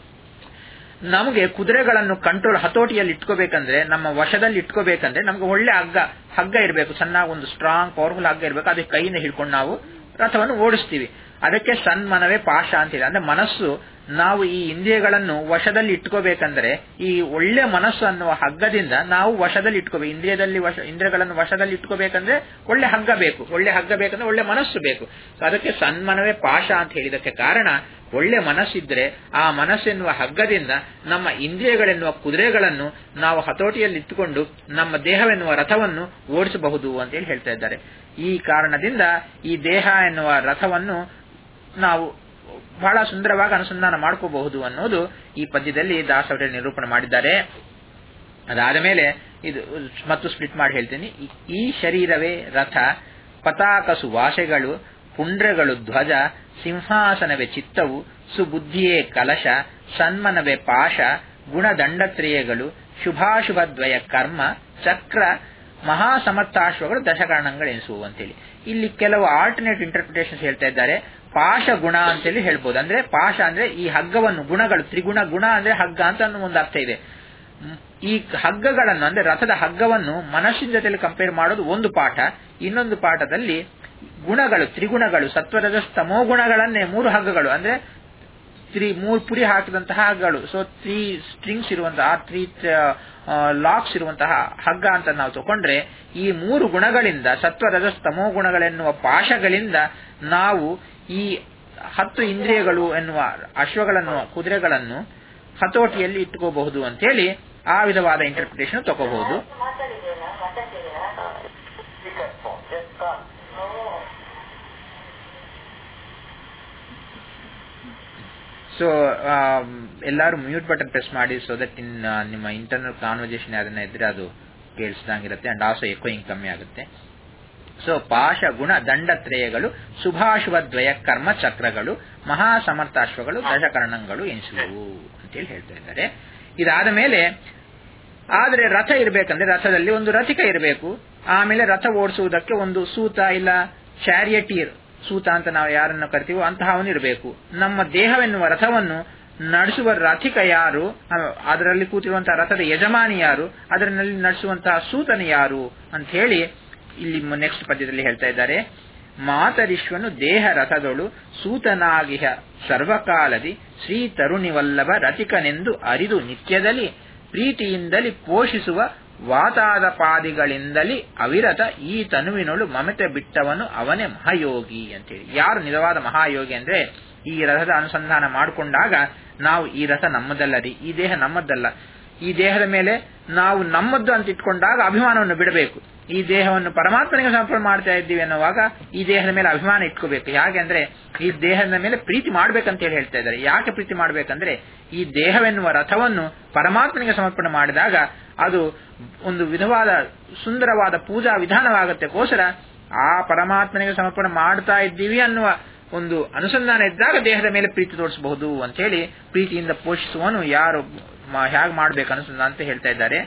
ನಮಗೆ ಕುದುರೆಗಳನ್ನು ಕಂಟ್ರೋಲ್ ಹತೋಟಿಯಲ್ಲಿ ಇಟ್ಕೋಬೇಕಂದ್ರೆ, ನಮ್ಮ ವಶದಲ್ಲಿ ಇಟ್ಕೋಬೇಕಂದ್ರೆ ನಮ್ಗೆ ಒಳ್ಳೆ ಹಗ್ಗ ಹಗ್ಗ ಇರಬೇಕು. ಚೆನ್ನಾಗಿ ಒಂದು ಸ್ಟ್ರಾಂಗ್ ಪವರ್ಫುಲ್ ಹಗ್ಗ ಇರಬೇಕು. ಅದಕ್ಕೆ ಕೈಯಿಂದ ಹಿಡ್ಕೊಂಡು ನಾವು ರಥವನ್ನು ಓಡಿಸ್ತೀವಿ. ಅದಕ್ಕೆ ಸನ್ಮನವೇ ಪಾಶ ಅಂತಿದೆ. ಅಂದ್ರೆ ಮನಸ್ಸು, ನಾವು ಈ ಇಂದ್ರಿಯಗಳನ್ನು ವಶದಲ್ಲಿ ಇಟ್ಕೋಬೇಕಂದ್ರೆ ಈ ಒಳ್ಳೆ ಮನಸ್ಸು ಅನ್ನುವ ಹಗ್ಗದಿಂದ ನಾವು ವಶದಲ್ಲಿ ಇಟ್ಕೋಬೇಕು. ಇಂದ್ರಿಯದಲ್ಲಿ ವಶ ಇಂದ್ರಿಯಗಳನ್ನು ವಶದಲ್ಲಿ ಇಟ್ಕೋಬೇಕಂದ್ರೆ ಒಳ್ಳೆ ಹಗ್ಗ ಬೇಕು. ಒಳ್ಳೆ ಹಗ್ಗ ಬೇಕಂದ್ರೆ ಒಳ್ಳೆ ಮನಸ್ಸು ಬೇಕು. ಸೊ ಅದಕ್ಕೆ ಸನ್ಮನವೇ ಪಾಶ ಅಂತ ಹೇಳಿದಕ್ಕೆ ಕಾರಣ, ಒಳ್ಳೆ ಮನಸ್ಸಿದ್ರೆ ಆ ಮನಸ್ಸೆನ್ನುವ ಹಗ್ಗದಿಂದ ನಮ್ಮ ಇಂದ್ರಿಯಗಳೆನ್ನುವ ಕುದುರೆಗಳನ್ನು ನಾವು ಹತೋಟಿಯಲ್ಲಿ ಇಟ್ಟುಕೊಂಡು ನಮ್ಮ ದೇಹವೆನ್ನುವ ರಥವನ್ನು ಓಡಿಸಬಹುದು ಅಂತೇಳಿ ಹೇಳ್ತಾ ಇದ್ದಾರೆ. ಈ ಕಾರಣದಿಂದ ಈ ದೇಹ ಎನ್ನುವ ರಥವನ್ನು ನಾವು ಬಹಳ ಸುಂದರವಾಗಿ ಅನುಸಂಧಾನ ಮಾಡ್ಕೋಬಹುದು ಅನ್ನೋದು ಈ ಪದ್ಯದಲ್ಲಿ ದಾಸವರೇ ನಿರೂಪಣೆ ಮಾಡಿದ್ದಾರೆ. ಅದಾದ ಮೇಲೆ ಇದು ಮತ್ತು ಸ್ಪ್ಲಿಟ್ ಮಾಡಿ ಹೇಳ್ತೀನಿ. ಈ ಶರೀರವೇ ರಥ, ಪತಾಕ ಸುವಾಸೆಗಳು, ಪುಂಡ್ರಗಳು ಧ್ವಜ, ಸಿಂಹಾಸನವೇ ಚಿತ್ತವು, ಸುಬುದ್ಧಿಯೇ ಕಲಶ, ಸನ್ಮನವೇ ಪಾಶ, ಗುಣದಂಡತ್ರಯಗಳು, ಶುಭಾಶುಭದ್ವಯ ಕರ್ಮ, ಚಕ್ರ, ಮಹಾಸಮರ್ಥಾಶ್ವಗಳು, ದಶಕರಣಗಳು ಎನಿಸುವು ಅಂತೇಳಿ. ಇಲ್ಲಿ ಕೆಲವು ಆಲ್ಟರ್ನೇಟ್ ಇಂಟರ್ಪ್ರಿಟೇಷನ್ಸ್ ಹೇಳ್ತಾ ಇದ್ದಾರೆ. ಪಾಶ ಗುಣ ಅಂತೇಳಿ ಹೇಳ್ಬೋದು. ಅಂದ್ರೆ ಪಾಶ ಅಂದ್ರೆ ಈ ಹಗ್ಗವನ್ನು, ಗುಣಗಳು, ತ್ರಿಗುಣ, ಗುಣ ಅಂದ್ರೆ ಹಗ್ಗ ಅಂತ ಅನ್ನೋ ಒಂದು ಅರ್ಥ ಇದೆ. ಈ ಹಗ್ಗಗಳನ್ನು ಅಂದ್ರೆ ರಥದ ಹಗ್ಗವನ್ನು ಮನಸ್ಸಿನ ಜೊತೆಲಿ ಕಂಪೇರ್ ಮಾಡೋದು ಒಂದು ಪಾಠ. ಇನ್ನೊಂದು ಪಾಠದಲ್ಲಿ ಗುಣಗಳು, ತ್ರಿಗುಣಗಳು, ಸತ್ವರಜ ತಮೋ ಗುಣಗಳನ್ನೇ ಮೂರು ಹಗ್ಗಗಳು ಅಂದ್ರೆ ತ್ರೀ ಮೂರು ಪುರಿ ಹಾಕಿದಂತಹ ಹಗ್ಗಗಳು. ಸೊ ತ್ರೀ ಸ್ಟ್ರಿಂಗ್ಸ್ ಇರುವಂತಹ, ತ್ರೀ ಲಾಕ್ಸ್ ಇರುವಂತಹ ಹಗ್ಗ ಅಂತ ನಾವು ತಗೊಂಡ್ರೆ, ಈ ಮೂರು ಗುಣಗಳಿಂದ, ಸತ್ವರಜ ತಮೋ ಗುಣಗಳೆನ್ನುವ ಪಾಶಗಳಿಂದ ನಾವು ಈ ಹತ್ತು ಇಂದ್ರಿಯಗಳು ಎನ್ನುವ ಅಶ್ವಗಳನ್ನು, ಕುದುರೆಗಳನ್ನು ಹತೋಟಿಯಲ್ಲಿ ಇಟ್ಟುಕೋಬಹುದು ಅಂತೇಳಿ ಆ ವಿಧವಾದ ಇಂಟರ್ಪ್ರಿಟೇಷನ್ ತಗೋಬಹುದು. ಸೊ ಎಲ್ಲರೂ ಮ್ಯೂಟ್ ಬಟನ್ ಪ್ರೆಸ್ ಮಾಡಿ, ಸೊ ದಟ್ ಇನ್ ನಿಮ್ಮ ಇಂಟರ್ನಲ್ ಕಾನ್ವರ್ಸೇಷನ್ ಅದನ್ನ ಇದ್ರೆ ಅದು ಕೇಳಿಸ್ದಂಗಿರುತ್ತೆ. ಅಂಡ್ ಆಲ್ಸೋ ಎಕೋಯಿಂಗ್ ಕಮ್ಮಿ ಆಗುತ್ತೆ. ಸೊ ಪಾಶ ಗುಣ ದಂಡತ್ರಯಗಳು, ಶುಭಾಶುಭದ್ವಯ ಕರ್ಮ ಚಕ್ರಗಳು, ಮಹಾಸಮರ್ಥಾಶ್ವಗಳು, ದಶಕರಣಗಳು ಎನಿಸುವು ಅಂತೇಳಿ ಹೇಳ್ತಾ ಇದ್ದಾರೆ. ಇದಾದ ಮೇಲೆ ಆದ್ರೆ ರಥ ಇರಬೇಕಂದ್ರೆ ರಥದಲ್ಲಿ ಒಂದು ರಥಿಕ ಇರಬೇಕು. ಆಮೇಲೆ ರಥ ಓಡಿಸುವುದಕ್ಕೆ ಒಂದು ಸೂತ ಇಲ್ಲ ಚಾರಿಯಟಿಯರ್, ಸೂತ ಅಂತ ನಾವು ಯಾರನ್ನು ಕರಿತೀವೋ ಅಂತಹವನು ಇರಬೇಕು. ನಮ್ಮ ದೇಹವೆನ್ನುವ ರಥವನ್ನು ನಡೆಸುವ ರಥಿಕ ಯಾರು, ಅದರಲ್ಲಿ ಕೂತಿರುವಂತಹ ರಥದ ಯಜಮಾನಿ ಯಾರು, ಅದರಲ್ಲಿ ನಡೆಸುವಂತಹ ಸೂತನ ಯಾರು ಅಂತ ಹೇಳಿ ಇಲ್ಲಿ ನೆಕ್ಸ್ಟ್ ಪದ್ಯದಲ್ಲಿ ಹೇಳ್ತಾ ಇದ್ದಾರೆ. ಮಾತರಿಶ್ವನು ದೇಹ ರಥದೊಳು ಸೂತನಾಗಿಹ ಸರ್ವಕಾಲದಿ ಶ್ರೀ ತರುಣಿವಲ್ಲಭ ರಥಿಕನೆಂದು ಅರಿದು ನಿತ್ಯದಲ್ಲಿ ಪ್ರೀತಿಯಿಂದಲಿ ಪೋಷಿಸುವ ವಾತಾದ ಪಾದಿಗಳಿಂದಲಿ ಅವಿರತ ಈ ತನುವಿನೊಳು ಮಮತೆ ಬಿಟ್ಟವನು ಅವನೇ ಮಹಾಯೋಗಿ ಅಂತೇಳಿ. ಯಾರು ನಿಜವಾದ ಮಹಾಯೋಗಿ ಅಂದ್ರೆ ಈ ರಥದ ಅನುಸಂಧಾನ ಮಾಡಿಕೊಂಡಾಗ ನಾವು ಈ ರಥ ನಮ್ಮದಲ್ಲ ರೀ, ಈ ದೇಹ ನಮ್ಮದಲ್ಲ, ಈ ದೇಹದ ಮೇಲೆ ನಾವು ನಮ್ಮದ್ದು ಅಂತ ಇಟ್ಕೊಂಡಾಗ ಅಭಿಮಾನವನ್ನು ಬಿಡಬೇಕು. ಈ ದೇಹವನ್ನು ಪರಮಾತ್ಮನಿಗೆ ಸಮರ್ಪಣೆ ಮಾಡ್ತಾ ಇದ್ದೀವಿ ಅನ್ನುವಾಗ ಈ ದೇಹದ ಮೇಲೆ ಅಭಿಮಾನ ಇಟ್ಕೋಬೇಕು. ಯಾಕೆ ಅಂದ್ರೆ ಈ ದೇಹದ ಮೇಲೆ ಪ್ರೀತಿ ಮಾಡ್ಬೇಕಂತ ಹೇಳಿ ಹೇಳ್ತಾ ಇದ್ದಾರೆ. ಯಾಕೆ ಪ್ರೀತಿ ಮಾಡ್ಬೇಕಂದ್ರೆ ಈ ದೇಹವೆನ್ನುವ ರಥವನ್ನು ಪರಮಾತ್ಮನಿಗೆ ಸಮರ್ಪಣೆ ಮಾಡಿದಾಗ ಅದು ಒಂದು ವಿಧವಾದ ಸುಂದರವಾದ ಪೂಜಾ ವಿಧಾನವಾಗತ್ತೆಗೋಸ್ಕರ ಆ ಪರಮಾತ್ಮನಿಗೆ ಸಮರ್ಪಣೆ ಮಾಡ್ತಾ ಇದ್ದೀವಿ ಅನ್ನುವ ಒಂದು ಅನುಸಂಧಾನ ಇದ್ದಾಗ ದೇಹದ ಮೇಲೆ ಪ್ರೀತಿ ತೋರಿಸಬಹುದು ಅಂತ ಹೇಳಿ ಪ್ರೀತಿಯಿಂದ ಪೋಷಿಸುವನು ಯಾರು ಹೇಗೆ ಮಾಡ್ಬೇಕು ಅನುಸಂಧಾನ ಅಂತ ಹೇಳ್ತಾ ಇದ್ದಾರೆ.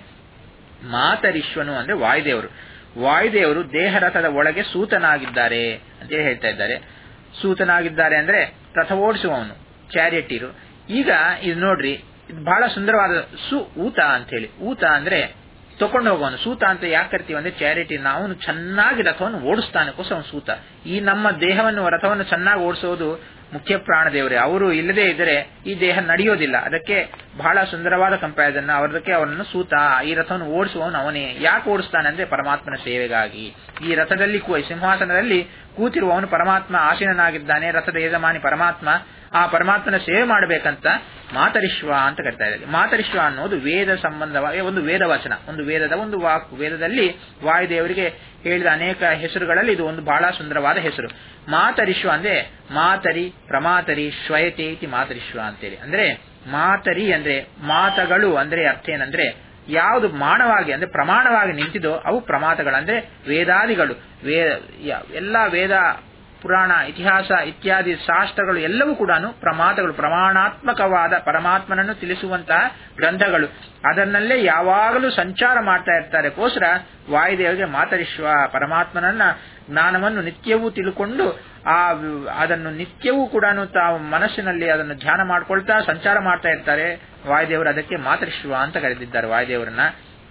ಮಾತರಿಶ್ವನು ಅಂದ್ರೆ ವಾಯುದೇವರು. ವಾಯುದೇವರು ದೇಹ ರಥದ ಒಳಗೆ ಸೂತನಾಗಿದ್ದಾರೆ ಅಂತ ಹೇಳ್ತಾ ಇದ್ದಾರೆ. ಸೂತನಾಗಿದ್ದಾರೆ ಅಂದ್ರೆ ರಥ ಓಡಿಸುವವನು, ಚಾರಿಯಟಿರು. ಈಗ ಇದು ನೋಡ್ರಿ, ಇದು ಬಹಳ ಸುಂದರವಾದ ಸು ಊತ ಅಂತ ಹೇಳಿ. ಊತ ಅಂದ್ರೆ ತಕೊಂಡು ಹೋಗೋನು. ಸೂತ ಅಂತ ಯಾಕೆ ಕರಿತೀವಿ ಅಂದ್ರೆ ಚಾರಿಟಿ, ನಾವು ಚೆನ್ನಾಗಿ ರಥವನ್ನು ಓಡಿಸ್ತಾನಕ್ಕೋಸ್ಕರ ಅವನು ಸೂತ. ಈ ನಮ್ಮ ದೇಹವನ್ನು ರಥವನ್ನು ಚೆನ್ನಾಗಿ ಓಡಿಸೋದು ಮುಖ್ಯ ಪ್ರಾಣದೇವರೇ. ಅವರು ಇಲ್ಲದೆ ಇದ್ದರೆ ಈ ದೇಹ ನಡೆಯೋದಿಲ್ಲ. ಅದಕ್ಕೆ ಬಹಳ ಸುಂದರವಾದ ಕಂಪ್ಯಾರಿಸನ್. ಅವರದಕ್ಕೆ ಅವರನ್ನು ಸೂತ, ಈ ರಥವನ್ನು ಓಡಿಸುವವನು ಅವನೇ. ಯಾಕೆ ಓಡಿಸ್ತಾನೆ ಅಂದ್ರೆ ಪರಮಾತ್ಮನ ಸೇವೆಗಾಗಿ. ಈ ರಥದಲ್ಲಿ ಸಿಂಹಾಸನದಲ್ಲಿ ಕೂತಿರುವವನು ಪರಮಾತ್ಮ ಆಸೀನನಾಗಿದ್ದಾನೆ. ರಥದ ಯಜಮಾನಿ ಪರಮಾತ್ಮ. ಆ ಪರಮಾತ್ಮನ ಸೇವೆ ಮಾಡಬೇಕಂತ ಮಾತರಿಶ್ವ ಅಂತ ಕರಿತಾ ಇದ್ದಾರೆ. ಮಾತರಿಶ್ವ ಅನ್ನೋದು ವೇದ ಸಂಬಂಧವಾಗಿ ಒಂದು ವೇದ ವಚನ, ಒಂದು ವೇದದ ಒಂದು ವಾಕ್. ವೇದದಲ್ಲಿ ವಾಯುದೇವರಿಗೆ ಹೇಳಿದ ಅನೇಕ ಹೆಸರುಗಳಲ್ಲಿ ಇದು ಒಂದು ಬಹಳ ಸುಂದರವಾದ ಹೆಸರು. ಮಾತರಿಶ್ವ ಅಂದ್ರೆ ಮಾತರಿ, ಪ್ರಮಾತರಿ, ಶ್ವಯತೆ ಇತಿ ಮಾತರಿಶ್ವ ಅಂತೇಳಿ. ಅಂದ್ರೆ ಮಾತರಿ ಅಂದ್ರೆ ಮಾತಗಳು ಅಂದ್ರೆ ಅರ್ಥ ಏನಂದ್ರೆ ಯಾವುದು ಮಾನವಾಗಿ ಅಂದ್ರೆ ಪ್ರಮಾಣವಾಗಿ ನಿಂತಿದೋ ಅವು ಪ್ರಮಾತಗಳು. ಅಂದ್ರೆ ವೇದಾದಿಗಳು, ವೇ ಎಲ್ಲಾ ವೇದ ಪುರಾಣ ಇತಿಹಾಸ ಇತ್ಯಾದಿ ಶಾಸ್ತ್ರಗಳು ಎಲ್ಲವೂ ಕೂಡ ಪ್ರಮಾತಗಳು, ಪ್ರಮಾಣಾತ್ಮಕವಾದ ಪರಮಾತ್ಮನನ್ನು ತಿಳಿಸುವಂತಹ ಗ್ರಂಥಗಳು. ಅದನ್ನಲ್ಲೇ ಯಾವಾಗಲೂ ಸಂಚಾರ ಮಾಡ್ತಾ ಇರ್ತಾರೆ. ಕೋಸ್ಕರ ವಾಯುದೇವರಿಗೆ ಮಾತರಿಶ್ವ, ಪರಮಾತ್ಮನನ್ನ ಜ್ಞಾನವನ್ನು ನಿತ್ಯವೂ ತಿಳ್ಕೊಂಡು ಆ ಅದನ್ನು ನಿತ್ಯವೂ ಕೂಡ ತಾವು ಮನಸ್ಸಿನಲ್ಲಿ ಅದನ್ನು ಧ್ಯಾನ ಮಾಡ್ಕೊಳ್ತಾ ಸಂಚಾರ ಮಾಡ್ತಾ ಇರ್ತಾರೆ ವಾಯುದೇವರು. ಅದಕ್ಕೆ ಮಾತರಿಶ್ವ ಅಂತ ಕರೆದಿದ್ದಾರೆ ವಾಯುದೇವರನ್ನ.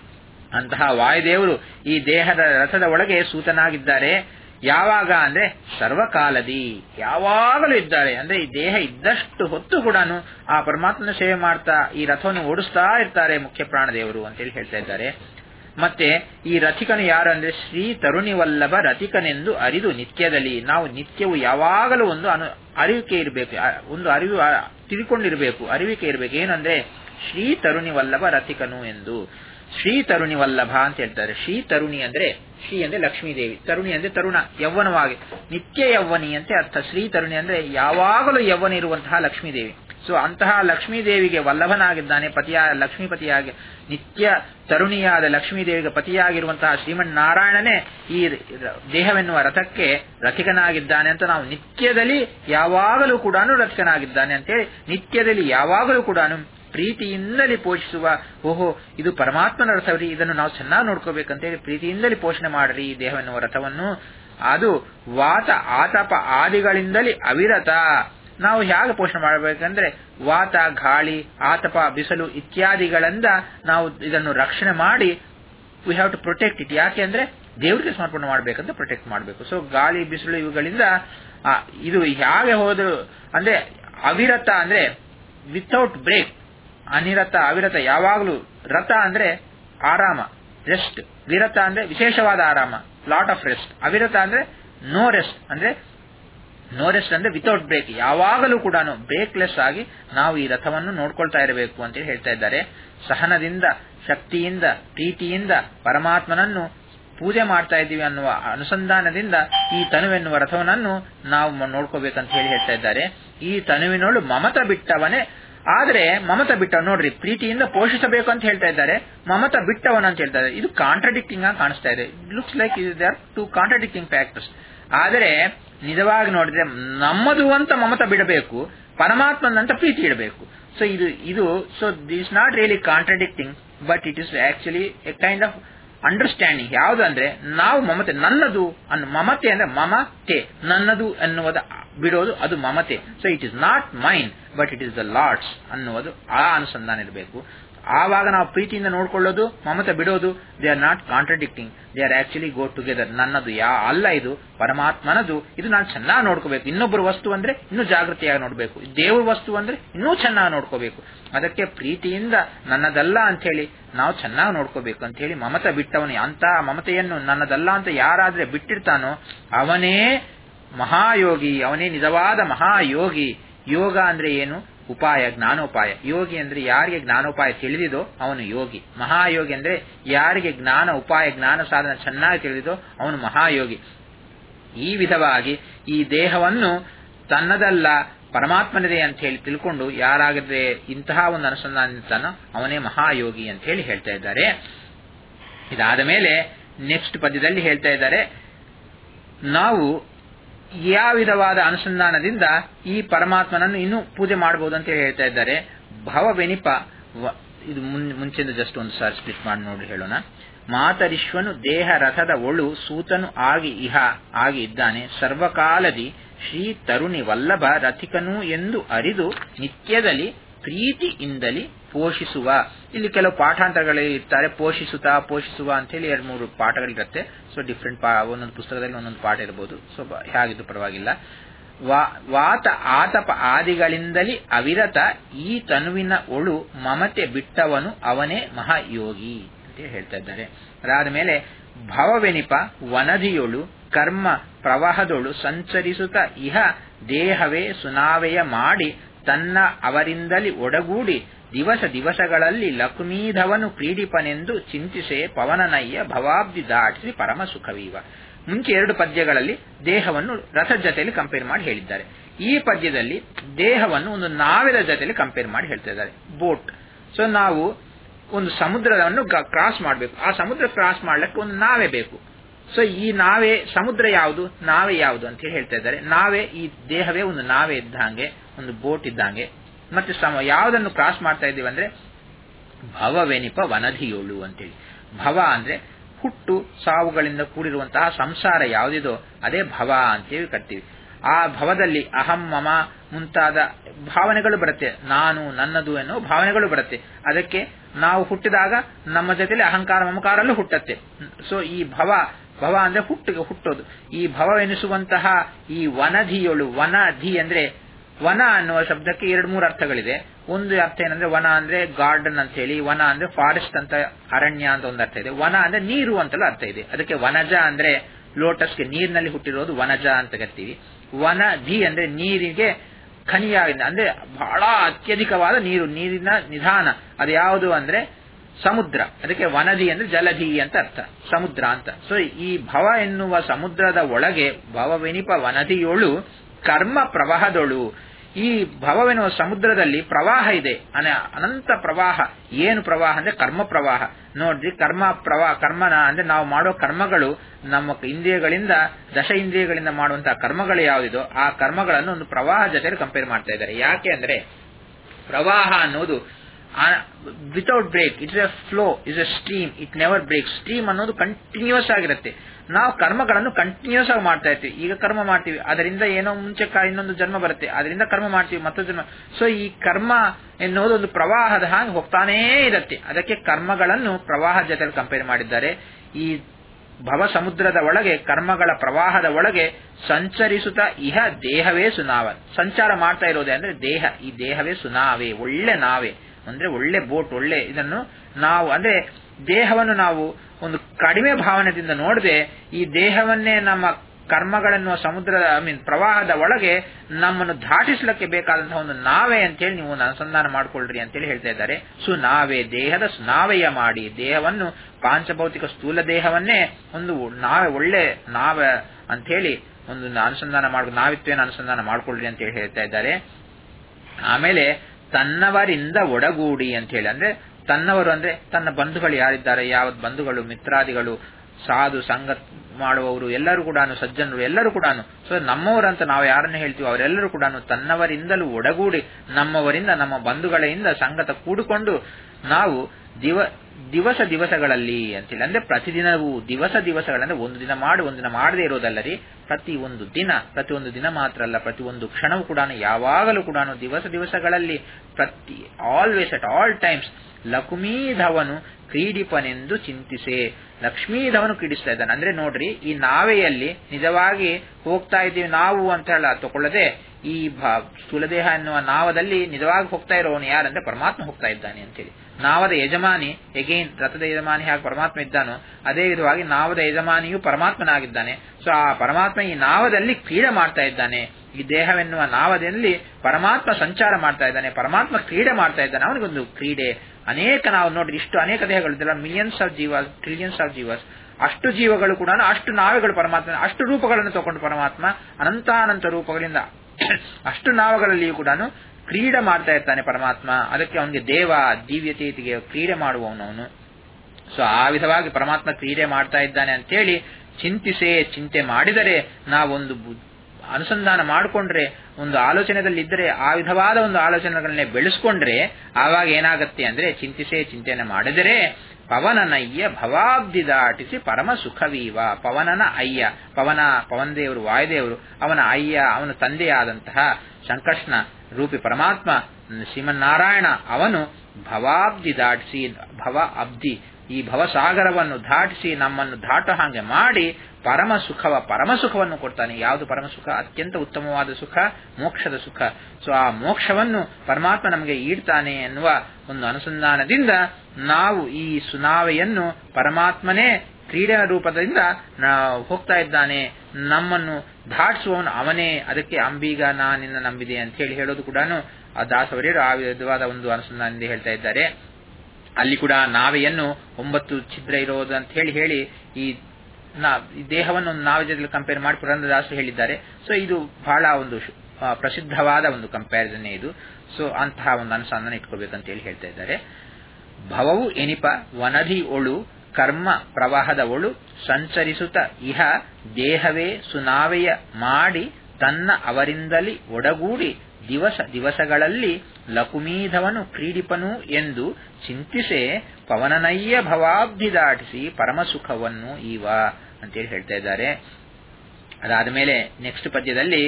ಅಂತಹ ವಾಯುದೇವರು ಈ ದೇಹದ ರಥದ ಒಳಗೆ ಸೂತನಾಗಿದ್ದಾರೆ. ಯಾವಾಗ ಅಂದ್ರೆ ಸರ್ವಕಾಲದಿ, ಯಾವಾಗಲೂ ಇದ್ದಾರೆ. ಅಂದ್ರೆ ಈ ದೇಹ ಇದ್ದಷ್ಟು ಹೊತ್ತು ಕೂಡ ಆ ಪರಮಾತ್ಮನ ಸೇವೆ ಮಾಡ್ತಾ ಈ ರಥವನ್ನು ಓಡಿಸ್ತಾ ಇರ್ತಾರೆ ಮುಖ್ಯ ಪ್ರಾಣದೇವರು ಅಂತೇಳಿ ಹೇಳ್ತಾ ಇದ್ದಾರೆ. ಮತ್ತೆ ಈ ರಥಿಕನು ಯಾರು ಅಂದ್ರೆ ಶ್ರೀ ತರುಣಿ ವಲ್ಲಭ ರಥಿಕನೆಂದು ಅರಿದು ನಿತ್ಯದಲ್ಲಿ. ನಾವು ನಿತ್ಯವು ಯಾವಾಗಲೂ ಒಂದು ಅನು ಅರಿವಿಕೆ ಇರಬೇಕು, ಒಂದು ಅರಿವು ತಿಳ್ಕೊಂಡಿರ್ಬೇಕು, ಅರಿವಿಕೆ ಇರಬೇಕು. ಏನಂದ್ರೆ ಶ್ರೀ ತರುಣಿ ವಲ್ಲಭ ರಥಿಕನು ಎಂದು. ಶ್ರೀ ತರುಣಿ ವಲ್ಲಭ ಅಂತ ಹೇಳ್ತಾರೆ. ಶ್ರೀ ತರುಣಿ ಅಂದ್ರೆ ಶ್ರೀ ಅಂದ್ರೆ ಲಕ್ಷ್ಮೀದೇವಿ, ತರುಣಿ ಅಂದ್ರೆ ತರುಣ, ಯೌವನವಾಗಿ ನಿತ್ಯ ಯೌವನಿ ಅಂತ ಅರ್ಥ. ಶ್ರೀ ತರುಣಿ ಅಂದ್ರೆ ಯಾವಾಗಲೂ ಯೌವನ ಇರುವಂತಹ ಲಕ್ಷ್ಮೀದೇವಿ. ಸೊ ಅಂತಹ ಲಕ್ಷ್ಮೀದೇವಿಗೆ ವಲ್ಲಭನಾಗಿದ್ದಾನೆ, ಪತಿಯ ಲಕ್ಷ್ಮೀಪತಿಯಾಗಿ ನಿತ್ಯ ತರುಣಿಯಾದ ಲಕ್ಷ್ಮೀದೇವಿಗೆ ಪತಿಯಾಗಿರುವಂತಹ ಶ್ರೀಮನ್ನಾರಾಯಣನೇ ಈ ದೇಹವೆನ್ನುವ ರಥಕ್ಕೆ ರಥಿಕನಾಗಿದ್ದಾನೆ ಅಂತ ನಾವು ನಿತ್ಯದಲ್ಲಿ ಯಾವಾಗಲೂ ಕೂಡ ರಥಿಕನಾಗಿದ್ದಾನೆ ಅಂತೇಳಿ ನಿತ್ಯದಲ್ಲಿ ಯಾವಾಗಲೂ ಕೂಡ ಪ್ರೀತಿಯಿಂದಲೇ ಪೋಷಿಸುವ. ಓಹೋ ಇದು ಪರಮಾತ್ಮನ ರಥವರಿ, ಇದನ್ನು ನಾವು ಚೆನ್ನಾಗಿ ನೋಡ್ಕೋಬೇಕಂತೇಳಿ ಪ್ರೀತಿಯಿಂದಲೇ ಪೋಷಣೆ ಮಾಡ್ರಿ ಈ ದೇಹವೆನ್ನುವ ರಥವನ್ನು. ಅದು ವಾತ ಆತಪ ಆದಿಗಳಿಂದಲೇ ಅವಿರತ. ನಾವು ಹೇಗೆ ಪೋಷಣೆ ಮಾಡಬೇಕಂದ್ರೆ ವಾತ ಗಾಳಿ ಆತಪ ಬಿಸಿಲು ಇತ್ಯಾದಿಗಳಿಂದ ನಾವು ಇದನ್ನು ರಕ್ಷಣೆ ಮಾಡಿ we have to protect it. ಯಾಕೆ ಅಂದ್ರೆ ದೇವರಿಗೆ ಸಮರ್ಪಣೆ ಮಾಡಬೇಕಂತ ಪ್ರೊಟೆಕ್ಟ್ ಮಾಡಬೇಕು. ಸೊ ಗಾಳಿ ಬಿಸಿಲು ಇವುಗಳಿಂದ ಇದು ಹೇಗೆ ಹೋದ್ರು ಅಂದ್ರೆ ಅವಿರತ ಅಂದ್ರೆ ವಿತೌಟ್ ಬ್ರೇಕ್, ಅನಿರತ ಅವಿರತ ಯಾವಾಗಲೂ. ರಥ ಅಂದ್ರೆ ಆರಾಮ, ರೆಸ್ಟ್. ವಿರತ ಅಂದ್ರೆ ವಿಶೇಷವಾದ ಆರಾಮ, ಲಾಟ್ ಆಫ್ ರೆಸ್ಟ್. ಅವಿರತ ಅಂದ್ರೆ ನೋ ರೆಸ್ಟ್, ಅಂದ್ರೆ ನೋ ರೆಸ್ಟ್ ಅಂದ್ರೆ ವಿತೌಟ್ ಬ್ರೇಕ್, ಯಾವಾಗಲೂ ಕೂಡ ಬ್ರೇಕ್ಲೆಸ್ ಆಗಿ ನಾವು ಈ ರಥವನ್ನು ನೋಡ್ಕೊಳ್ತಾ ಇರಬೇಕು ಅಂತ ಹೇಳ್ತಾ ಇದ್ದಾರೆ. ಸಹನದಿಂದ, ಶಕ್ತಿಯಿಂದ, ಪ್ರೀತಿಯಿಂದ ಪರಮಾತ್ಮನನ್ನು ಪೂಜೆ ಮಾಡ್ತಾ ಇದ್ದೀವಿ ಅನ್ನುವ ಅನುಸಂಧಾನದಿಂದ ಈ ತನುವೆನ್ನುವ ರಥವನ್ನು ನಾವು ನೋಡ್ಕೋಬೇಕಂತ ಹೇಳಿ ಹೇಳ್ತಾ ಇದ್ದಾರೆ. ಈ ತನುವಿನೋಳು ಮಮತ ಬಿಟ್ಟವನೇ. ಆದ್ರೆ ಮಮತ ಬಿಟ್ಟವ ನೋಡ್ರಿ, ಪ್ರೀತಿಯಿಂದ ಪೋಷಿಸಬೇಕು ಅಂತ ಹೇಳ್ತಾ ಇದ್ದಾರೆ, ಮಮತ ಬಿಟ್ಟವನ ಅಂತ ಹೇಳ್ತಾ ಇದ್ದಾರೆ. ಇದು ಕಾಂಟ್ರಡಿಕ್ಟಿಂಗ್ ಆಗಿ ಕಾಣಿಸ್ತಾ ಇದೆ. It looks like they are two contradicting factors. ಆದರೆ ನಿಜವಾಗಿ ನೋಡಿದ್ರೆ ನಮ್ಮದು ಅಂತ ಮಮತ ಬಿಡಬೇಕು, ಪರಮಾತ್ಮನಂತ ಪ್ರೀತಿ ಇಡಬೇಕು. ಸೊ ಇದು ಇದು so this not really contradicting, but it is actually a kind of understanding. ಯಾವುದು ಅಂದ್ರೆ ನಾವು ಮಮತೆ, ನನ್ನದು ಅನ್ನು ಮಮತೆ ಅಂದ್ರೆ ಮಮತೆ, ನನ್ನದು ಅನ್ನುವುದು ಬಿಡೋದು ಅದು ಮಮತೆ. So it is not mine but it is the lord's ಅನ್ನುವುದು ಆ ಅನುಸಂಧಾನ ಇರಬೇಕು. ಆವಾಗ ನಾವು ಪ್ರೀತಿಯಿಂದ ನೋಡ್ಕೊಳ್ಳೋದು, ಮಮತೆ ಬಿಡೋದು, they are not contradicting, they are actually go together. ನನ್ನದು ಯಾ ಅಲ್ಲ, ಇದು ಪರಮಾತ್ಮನದು, ಇದು ನಾನು ಚೆನ್ನಾಗಿ ನೋಡ್ಕೋಬೇಕು. ಇನ್ನೊಬ್ಬರ ವಸ್ತು ಅಂದ್ರೆ ಇನ್ನೂ ಜಾಗೃತಿಯಾಗಿ ನೋಡ್ಬೇಕು, ದೇವ್ರ ವಸ್ತು ಅಂದ್ರೆ ಇನ್ನೂ ಚೆನ್ನಾಗಿ ನೋಡ್ಕೋಬೇಕು. ಅದಕ್ಕೆ ಪ್ರೀತಿಯಿಂದ ನನ್ನದಲ್ಲ ಅಂತ ಹೇಳಿ ನಾವು ಚೆನ್ನಾಗಿ ನೋಡ್ಕೋಬೇಕು ಅಂತ ಹೇಳಿ ಮಮತೆ ಬಿಟ್ಟವನೇ. ಅಂತ ಮಮತೆಯನ್ನು ನನ್ನದಲ್ಲ ಅಂತ ಯಾರಾದ್ರೆ ಬಿಟ್ಟಿರ್ತಾನೋ ಅವನೇ ಮಹಾಯೋಗಿ, ಅವನೇ ನಿಜವಾದ ಮಹಾಯೋಗಿ. ಯೋಗ ಅಂದ್ರೆ ಏನು? ಉಪಾಯ ಜ್ಞಾನೋಪಾಯ. ಯೋಗಿ ಅಂದ್ರೆ ಯಾರಿಗೆ ಜ್ಞಾನೋಪಾಯ ತಿಳಿದಿದೋ ಅವನು ಯೋಗಿ. ಮಹಾಯೋಗಿ ಅಂದ್ರೆ ಯಾರಿಗೆ ಜ್ಞಾನ ಉಪಾಯ ಜ್ಞಾನ ಸಾಧನ ಚೆನ್ನಾಗಿ ತಿಳಿದಿದೋ ಅವನು ಮಹಾಯೋಗಿ. ಈ ವಿಧವಾಗಿ ಈ ದೇಹವನ್ನು ತನ್ನದಲ್ಲ ಪರಮಾತ್ಮನಿದೆ ಅಂತ ಹೇಳಿ ತಿಳ್ಕೊಂಡು ಯಾರಾಗದೆ ಇಂತಹ ಒಂದು ಅನುಸಂಧಾನ ಅವನೇ ಮಹಾಯೋಗಿ ಅಂತ ಹೇಳಿ ಹೇಳ್ತಾ ಇದ್ದಾರೆ. ಇದಾದ ಮೇಲೆ ನೆಕ್ಸ್ಟ್ ಪದ್ಯದಲ್ಲಿ ಹೇಳ್ತಾ ಇದ್ದಾರೆ, ನಾವು ಯಾವ ವಿಧವಾದ ಅನುಸಂಧಾನದಿಂದ ಈ ಪರಮಾತ್ಮನನ್ನು ಇನ್ನೂ ಪೂಜೆ ಮಾಡಬಹುದು ಅಂತ ಹೇಳಿ ಹೇಳ್ತಾ ಇದ್ದಾರೆ. ಭವವೆನಿಪ, ಇದು ಮುಂಚೆಂದು ಜಸ್ಟ್ ಒಂದು ಸಾರಿ ಸ್ಪ್ಲಿಟ್ ಮಾಡಿ ನೋಡಿ ಹೇಳೋಣ. ಮಾತರಿಶ್ವನು ದೇಹ ರಥದ ಒಳು ಸೂತನು ಆಗಿ ಇಹ ಆಗಿ ಇದ್ದಾನೆ, ಸರ್ವಕಾಲದಿ ಶ್ರೀ ತರುಣಿ ವಲ್ಲಭ ರಥಿಕನು ಎಂದು ಅರಿದು ನಿತ್ಯದಲ್ಲಿ ಪ್ರೀತಿಯಿಂದಲಿ ಪೋಷಿಸುವ. ಇಲ್ಲಿ ಕೆಲವು ಪಾಠಾಂತರಗಳು ಇರ್ತಾರೆ, ಪೋಷಿಸುತ್ತಾ ಪೋಷಿಸುವ ಅಂತ ಹೇಳಿ ಎರಡು ಮೂರು ಪಾಠಗಳಿರುತ್ತೆ. ಸೊ ಡಿಫ್ರೆಂಟ್ ಪಾ ಒಂದೊಂದು ಪುಸ್ತಕದಲ್ಲಿ ಒಂದೊಂದು ಪಾಠ ಇರಬಹುದು. ಸೊ ಹೇಗಿದ್ದು ಪರವಾಗಿಲ್ಲ. ವಾ ವಾತ ಆತಪ ಆದಿಗಳಿಂದಲೇ ಅವಿರತ ಈ ತನುವಿನ ಒಳು ಮಮತೆ ಬಿಟ್ಟವನು ಅವನೇ ಮಹಾಯೋಗಿ ಅಂತ ಹೇಳ್ತಾ ಇದ್ದಾರೆ. ಅದಾದ ಮೇಲೆ ಭವವೆನಿಪ ವನದಿಯೊಳು ಕರ್ಮ ಪ್ರವಾಹದೊಳು ಸಂಚರಿಸುತ್ತ ಇಹ ದೇಹವೇ ಸುನಾವೆಯ ಮಾಡಿ ತನ್ನ ಅವರಿಂದಲೇ ಒಡಗೂಡಿ ದಿವಸ ದಿವಸಗಳಲ್ಲಿ ಲಕ್ಷ್ಮೀಧವನು ಕ್ರೀಡಿಪನೆಂದು ಚಿಂತಿಸೆ ಪವನನಯ್ಯ ಭವಾಬ್ದಿ ದಾಟಿಸಿ ಪರಮ ಸುಖವೀವ. ಮುಂಚೆ ಎರಡು ಪದ್ಯಗಳಲ್ಲಿ ದೇಹವನ್ನು ರಥದ ಜೊತೆಯಲ್ಲಿ ಕಂಪೇರ್ ಮಾಡಿ ಹೇಳಿದ್ದಾರೆ. ಈ ಪದ್ಯದಲ್ಲಿ ದೇಹವನ್ನು ಒಂದು ನಾವೆದ ಜೊತೆಯಲ್ಲಿ ಕಂಪೇರ್ ಮಾಡಿ ಹೇಳ್ತಾ ಇದ್ದಾರೆ, ಬೋಟ್. ಸೊ ನಾವು ಒಂದು ಸಮುದ್ರವನ್ನು ಕ್ರಾಸ್ ಮಾಡಬೇಕು. ಆ ಸಮುದ್ರ ಕ್ರಾಸ್ ಮಾಡ್ಲಿಕ್ಕೆ ಒಂದು ನಾವೆ ಬೇಕು. ಸೊ ಈ ನಾವೆ ಸಮುದ್ರ ಯಾವುದು, ನಾವೆ ಯಾವುದು ಅಂತ ಹೇಳಿ ಹೇಳ್ತಾ ಇದ್ದಾರೆ. ನಾವೆ ಈ ದೇಹವೇ ಒಂದು ನಾವೆ ಇದ್ದಂಗೆ, ಒಂದು ಬೋಟ್ ಇದ್ದಂಗೆ. ಮತ್ತೆ ಸಮ ಯಾವುದನ್ನು ಕ್ರಾಸ್ ಮಾಡ್ತಾ ಇದ್ದೀವಿ ಅಂದ್ರೆ ಭವವೆನಿಪ ವನಧಿಯೋಳು ಅಂತೇಳಿ. ಭವ ಅಂದ್ರೆ ಹುಟ್ಟು ಸಾವುಗಳಿಂದ ಕೂಡಿರುವಂತಹ ಸಂಸಾರ ಯಾವುದಿದೋ ಅದೇ ಭವ ಅಂತೇಳಿ ಕರ್ತೀವಿ. ಆ ಭವದಲ್ಲಿ ಅಹಂ ಮಮ ಮುಂತಾದ ಭಾವನೆಗಳು ಬರುತ್ತೆ, ನಾನು ನನ್ನದು ಎನ್ನುವ ಭಾವನೆಗಳು ಬರುತ್ತೆ. ಅದಕ್ಕೆ ನಾವು ಹುಟ್ಟಿದಾಗ ನಮ್ಮ ಜೊತೆಲಿ ಅಹಂಕಾರ ಮಮಕಾರಲ್ಲೂ ಹುಟ್ಟತ್ತೆ. ಸೊ ಈ ಭವ ಭವ ಅಂದ್ರೆ ಹುಟ್ಟಿಗೆ ಹುಟ್ಟೋದು. ಈ ಭವವೆನಿಸುವಂತಹ ಈ ವನಧಿಯೊಳು, ವನಧಿ ಅಂದ್ರೆ ವನ ಅನ್ನುವ ಶಬ್ದಕ್ಕೆ ಎರಡು ಮೂರು ಅರ್ಥಗಳಿದೆ. ಒಂದು ಅರ್ಥ ಏನಂದ್ರೆ ವನ ಅಂದ್ರೆ ಗಾರ್ಡನ್ ಅಂತ ಹೇಳಿ, ವನ ಅಂದ್ರೆ ಫಾರೆಸ್ಟ್ ಅಂತ ಅರಣ್ಯ ಅಂತ ಒಂದು ಅರ್ಥ ಇದೆ. ವನ ಅಂದ್ರೆ ನೀರು ಅಂತಲೂ ಅರ್ಥ ಇದೆ. ಅದಕ್ಕೆ ವನಜ ಅಂದ್ರೆ ಲೋಟಸ್ಗೆ ನೀರಿನಲ್ಲಿ ಹುಟ್ಟಿರೋದು ವನಜ ಅಂತ ಕರಿತೀವಿ. ವನಧಿ ಅಂದ್ರೆ ನೀರಿಗೆ ಖನಿಯಾಗಿದೆ, ಅಂದ್ರೆ ಬಹಳ ಅತ್ಯಧಿಕವಾದ ನೀರು, ನೀರಿನ ನಿಧಾನ. ಅದು ಯಾವುದು ಅಂದ್ರೆ ಸಮುದ್ರ. ಅದಕ್ಕೆ ವನದಿ ಅಂದ್ರೆ ಜಲಧಿ ಅಂತ ಅರ್ಥ, ಸಮುದ್ರ ಅಂತ. ಸೊ ಈ ಭವ ಎನ್ನುವ ಸಮುದ್ರದ ಒಳಗೆ ಭವವೆನಿಪ ವನದಿಯೊಳು ಕರ್ಮ ಪ್ರವಾಹದೊಳು, ಈ ಭವವೆನ್ನುವ ಸಮುದ್ರದಲ್ಲಿ ಪ್ರವಾಹ ಇದೆ, ಅನಂತ ಪ್ರವಾಹ. ಏನು ಪ್ರವಾಹ ಅಂದ್ರೆ ಕರ್ಮ ಪ್ರವಾಹ. ನೋಡ್ರಿ, ಕರ್ಮ ಪ್ರವಾಹ, ಕರ್ಮನ ಅಂದ್ರೆ ನಾವು ಮಾಡೋ ಕರ್ಮಗಳು ನಮ್ಮ ಇಂದ್ರಿಯಗಳಿಂದ, ದಶ ಇಂದ್ರಿಯಗಳಿಂದ ಮಾಡುವಂತಹ ಕರ್ಮಗಳು ಯಾವುದಿದೋ ಆ ಕರ್ಮಗಳನ್ನು ಒಂದು ಪ್ರವಾಹ ಜೊತೆ ಕಂಪೇರ್ ಮಾಡ್ತಾ ಇದ್ದಾರೆ. ಯಾಕೆ ಅಂದ್ರೆ ಪ್ರವಾಹ ಅನ್ನೋದು without break, it's a flow, is a stream, it never break. Stream ಅನ್ನೋದು ಕಂಟಿನ್ಯೂಸ್ ಆಗಿರುತ್ತೆ. ನಾವು ಕರ್ಮಗಳನ್ನು ಕಂಟಿನ್ಯೂಸ್ ಆಗಿ ಮಾಡ್ತಾ ಇರ್ತೀವಿ. ಈಗ ಕರ್ಮ ಮಾಡ್ತೀವಿ, ಅದರಿಂದ ಏನೋ ಮುಂಚೆ ಇನ್ನೊಂದು ಜನ್ಮ ಬರುತ್ತೆ, ಅದರಿಂದ ಕರ್ಮ ಮಾಡ್ತೀವಿ, ಮತ್ತೊಂದು ಜನ್ಮ. ಸೊ ಈ ಕರ್ಮ ಎನ್ನುವುದು ಒಂದು ಪ್ರವಾಹದ ಹಾಗೆ ಹೋಗ್ತಾನೇ ಇರುತ್ತೆ. ಅದಕ್ಕೆ ಕರ್ಮಗಳನ್ನು ಪ್ರವಾಹ ಜೊತೆ ಕಂಪೇರ್ ಮಾಡಿದ್ದಾರೆ. ಈ ಭವ ಸಮುದ್ರದ ಒಳಗೆ, ಕರ್ಮಗಳ ಪ್ರವಾಹದ ಒಳಗೆ ಸಂಚರಿಸುತ್ತಾ ಇಹ ದೇಹವೇ ಸುನಾವ, ಸಂಚಾರ ಮಾಡ್ತಾ ಇರೋದೇ ಅಂದ್ರೆ ದೇಹ. ಈ ದೇಹವೇ ಸುನಾವೆ, ಒಳ್ಳೆ ನಾವೆ ಅಂದ್ರೆ ಒಳ್ಳೆ ಬೋಟ್, ಒಳ್ಳೆ ಇದನ್ನು ನಾವು ಅಂದ್ರೆ ದೇಹವನ್ನು ನಾವು ಒಂದು ಕಡಿಮೆ ಭಾವನೆದಿಂದ ನೋಡದೆ ಈ ದೇಹವನ್ನೇ ನಮ್ಮ ಕರ್ಮಗಳನ್ನು ಸಮುದ್ರದ ಐ ಮೀನ್ ಪ್ರವಾಹದ ಒಳಗೆ ನಮ್ಮನ್ನು ದಾಟಿಸ್ಲಿಕ್ಕೆ ಬೇಕಾದಂತಹ ಒಂದು ನಾವೆ ಅಂತೇಳಿ ನೀವು ಒಂದು ಅನುಸಂಧಾನ ಮಾಡ್ಕೊಳ್ರಿ ಅಂತೇಳಿ ಹೇಳ್ತಾ ಇದ್ದಾರೆ. ಸುನಾವೆ, ದೇಹದ ಸುನಾವೆಯ ಮಾಡಿ, ದೇಹವನ್ನು ಪಾಂಚಭೌತಿಕ ಸ್ಥೂಲ ದೇಹವನ್ನೇ ಒಂದು ನಾವೆ, ಒಳ್ಳೆ ನಾವ ಅಂತ ಹೇಳಿ ಒಂದು ಅನುಸಂಧಾನ ಮಾಡ್ ನಾವಿತ್ವೇನ ಅನುಸಂಧಾನ ಮಾಡ್ಕೊಳ್ರಿ ಅಂತ ಹೇಳಿ ಹೇಳ್ತಾ ಇದ್ದಾರೆ. ಆಮೇಲೆ ತನ್ನವರಿಂದ ಒಡಗೂಡಿ ಅಂತ ಹೇಳಿ, ಅಂದ್ರೆ ತನ್ನವರು ಅಂದ್ರೆ ತನ್ನ ಬಂಧುಗಳು ಯಾರಿದ್ದಾರೆ, ಯಾವ ಬಂಧುಗಳು, ಮಿತ್ರಾದಿಗಳು, ಸಾಧು ಸಂಗ ಮಾಡುವವರು ಎಲ್ಲರೂ ಕೂಡ, ಸಜ್ಜನರು ಎಲ್ಲರೂ ಕೂಡ, ಸೊ ನಮ್ಮವರಂತ ನಾವು ಯಾರನ್ನ ಹೇಳ್ತೀವಿ ಅವರೆಲ್ಲರೂ ಕೂಡ ತನ್ನವರಿಂದಲೂ ಒಡಗೂಡಿ, ನಮ್ಮವರಿಂದ ನಮ್ಮ ಬಂಧುಗಳಿಂದ ಸಂಗತ ಕೂಡಿಕೊಂಡು ನಾವು ದಿವ ದಿವಸ ದಿವಸಗಳಲ್ಲಿ ಅಂತೇಳಿ, ಅಂದ್ರೆ ಪ್ರತಿದಿನವೂ ದಿವಸ ದಿವಸಗಳಂದ್ರೆ ಒಂದು ದಿನ ಮಾಡಿ ಒಂದು ದಿನ ಮಾಡದೇ ಇರೋದಲ್ಲರಿ, ಪ್ರತಿ ಒಂದು ದಿನ, ಪ್ರತಿ ಒಂದು ದಿನ ಮಾತ್ರ ಅಲ್ಲ, ಪ್ರತಿ ಒಂದು ಕ್ಷಣವೂ ಕೂಡ, ಯಾವಾಗಲೂ ಕೂಡ ದಿವಸ ದಿವಸಗಳಲ್ಲಿ ಪ್ರತಿ ಆಲ್ವೇಸ್ ಅಟ್ ಆಲ್ ಟೈಮ್ಸ್ ಲಕ್ಷ್ಮೀಧವನು ಕ್ರೀಡಿಪನೆಂದು ಚಿಂತಿಸೆ. ಲಕ್ಷ್ಮೀಧವನು ಕ್ರೀಡಿಸ್ತಾ ಇದ್ದಾನೆ. ಅಂದ್ರೆ ನೋಡ್ರಿ, ಈ ನಾವೆಯಲ್ಲಿ ನಿಜವಾಗಿ ಹೋಗ್ತಾ ಇದ್ದೀವಿ ನಾವು ಅಂತ ಹೇಳ ತಗೊಳ್ಳದೆ, ಈ ಸ್ಥೂಲದೇಹ ಎನ್ನುವ ನಾವದಲ್ಲಿ ನಿಜವಾಗಿ ಹೋಗ್ತಾ ಇರೋವನು ಯಾರಂದ್ರೆ ಪರಮಾತ್ಮ ಹೋಗ್ತಾ ಇದ್ದಾನೆ ಅಂತೇಳಿ. ನಾವದ ಯಜಮಾನಿ, ಎಗೇನ್ ರಥದ ಯಜಮಾನಿ ಹಾಗೆ ಪರಮಾತ್ಮ ಇದ್ದಾನೋ ಅದೇ ವಿಧವಾಗಿ ನಾವದ ಯಜಮಾನಿಯು ಪರಮಾತ್ಮನಾಗಿದ್ದಾನೆ. ಸೊ ಆ ಪರಮಾತ್ಮ ಈ ನಾವದಲ್ಲಿ ಕ್ರೀಡೆ ಮಾಡ್ತಾ ಇದ್ದಾನೆ. ಈ ದೇಹವೆನ್ನುವ ನಾವದಲ್ಲಿ ಪರಮಾತ್ಮ ಸಂಚಾರ ಮಾಡ್ತಾ ಇದ್ದಾನೆ, ಪರಮಾತ್ಮ ಕ್ರೀಡೆ ಮಾಡ್ತಾ ಇದ್ದಾನೆ. ಅವನಿಗೊಂದು ಕ್ರೀಡೆ. ಅನೇಕ ನಾವು ನೋಡ್ರಿ, ಇಷ್ಟು ಅನೇಕ ದೇಹಗಳಿದ್ದಲ್ಲ, ಮಿಲಿಯನ್ಸ್ ಆಫ್ ಜೀವಸ್, ಟ್ರಿಲಿಯನ್ಸ್ ಆಫ್ ಜೀವಸ್, ಅಷ್ಟು ಜೀವಗಳು ಕೂಡ ಅಷ್ಟು ನಾವೆಗಳು ಪರಮಾತ್ಮ, ಅಷ್ಟು ರೂಪಗಳನ್ನು ತಗೊಂಡು ಪರಮಾತ್ಮ ಅನಂತಾನಂತ ರೂಪಗಳಿಂದ ಅಷ್ಟು ನಾವಗಳಲ್ಲಿಯೂ ಕೂಡ ಕ್ರೀಡೆ ಮಾಡ್ತಾ ಇರ್ತಾನೆ ಪರಮಾತ್ಮ. ಅದಕ್ಕೆ ಅವನಿಗೆ ದೇವ, ದಿವ್ಯತೆಗೆ ಕ್ರೀಡೆ ಮಾಡುವವನು ಅವನು. ಸೊ ಆ ವಿಧವಾಗಿ ಪರಮಾತ್ಮ ಕ್ರೀಡೆ ಮಾಡ್ತಾ ಇದ್ದಾನೆ ಅಂತೇಳಿ ಚಿಂತಿಸೇ ಚಿಂತೆ ಮಾಡಿದರೆ, ನಾವೊಂದು ಅನುಸಂಧಾನ ಮಾಡಿಕೊಂಡ್ರೆ, ಒಂದು ಆಲೋಚನೆದಲ್ಲಿ ಇದ್ದರೆ, ಆ ವಿಧವಾದ ಒಂದು ಆಲೋಚನೆಗಳನ್ನೇ ಬೆಳೆಸ್ಕೊಂಡ್ರೆ ಆವಾಗ ಏನಾಗತ್ತೆ ಅಂದ್ರೆ, ಚಿಂತಿಸೇ ಚಿಂತೆಯನ್ನು ಮಾಡಿದರೆ ಪವನನ ಅಯ್ಯ ಭವಾಬ್ದಿ ದಾಟಿಸಿ ಪರಮ ಸುಖವೀವ. ಪವನನ ಅಯ್ಯ, ಪವನ ಪವನ ದೇವರು, ವಾಯುದೇವರು, ಅವನ ಅಯ್ಯ, ಅವನ ತಂದೆಯಾದಂತಹ ಸಂಕರ್ಷಣ ರೂಪಿ ಪರಮಾತ್ಮ ಶ್ರೀಮನ್ನಾರಾಯಣ ಅವನು ಭವಾಬ್ದಿ ದಾಟಿಸಿ, ಭವ ಅಬ್ದಿ, ಈ ಭವಸಾಗರವನ್ನು ದಾಟಿಸಿ ನಮ್ಮನ್ನು ದಾಟೋ ಹಾಗೆ ಮಾಡಿ ಪರಮ ಸುಖವ ಪರಮ ಸುಖವನ್ನು ಕೊಡ್ತಾನೆ. ಯಾವುದು ಪರಮ ಸುಖ? ಅತ್ಯಂತ ಉತ್ತಮವಾದ ಸುಖ, ಮೋಕ್ಷದ ಸುಖ. ಸೊ ಆ ಮೋಕ್ಷವನ್ನು ಪರಮಾತ್ಮ ನಮಗೆ ಈಡ್ತಾನೆ ಎನ್ನುವ ಒಂದು ಅನುಸಂಧಾನದಿಂದ ನಾವು ಈ ಸುನಾವೆಯನ್ನು ಪರಮಾತ್ಮನೇ ಕ್ರೀಡೆಯ ರೂಪದಿಂದ ಹೋಗ್ತಾ ಇದ್ದಾನೆ, ನಮ್ಮನ್ನು ದಾಟಿಸುವವನು ಅವನೇ. ಅದಕ್ಕೆ ಅಂಬೀಗ ನಾ ನಿನ್ನ ನಂಬಿದೆ ಅಂತ ಹೇಳಿ ಹೇಳೋದು ಕೂಡ ಆ ದಾಸವರಿಯರು ಆ ವಿಧವಾದ ಒಂದು ಅನುಸಂಧಾನದಿಂದ ಹೇಳ್ತಾ ಇದ್ದಾರೆ. ಅಲ್ಲಿ ಕೂಡ ನಾವೆಯನ್ನು ಒಂಬತ್ತು ಛಿದ್ರ ಇರೋದು ಅಂತ ಹೇಳಿ ಹೇಳಿ ಈ ಈ ದೇಹವನ್ನು ಒಂದು ನಾವೆ ಜೊತೆ ಕಂಪೇರ್ ಮಾಡಿ ಪುರಂದರದಾಸರು ಹೇಳಿದ್ದಾರೆ. ಸೊ ಇದು ಬಹಳ ಒಂದು ಪ್ರಸಿದ್ಧವಾದ ಒಂದು ಕಂಪ್ಯಾರಿಸನ್ ಇದು. ಸೊ ಅಂತಹ ಒಂದು ಅನುಸಂಧಾನ ಇಟ್ಕೋಬೇಕಂತ ಹೇಳಿ ಹೇಳ್ತಾ ಇದ್ದಾರೆ. ಭವವು ಎನಿಪ ವನಧಿ ಒಳು ಕರ್ಮ ಪ್ರವಾಹದ ಒಳು ಸಂಚರಿಸುತ್ತ ಇಹ ದೇಹವೇ ಸುನಾವೆಯ ಮಾಡಿ ತನ್ನ ಅವರಿಂದಲಿ ಒಡಗೂಡಿ ದಿವಸ ದಿವಸಗಳಲ್ಲಿ ಲಕುಮೀಧವನು ಕ್ರೀಡಿಪನು ಎಂದು ಚಿಂತಿಸೆ ಪವನನಯ್ಯ ಭವಾಬ್ಧಿ ದಾಟಿಸಿ ಪರಮ ಸುಖವನ್ನು ಈವ ಅಂತೇಳಿ ಹೇಳ್ತಾ ಇದ್ದಾರೆ. ಅದಾದ ಮೇಲೆ ನೆಕ್ಸ್ಟ್ ಪದ್ಯದಲ್ಲಿ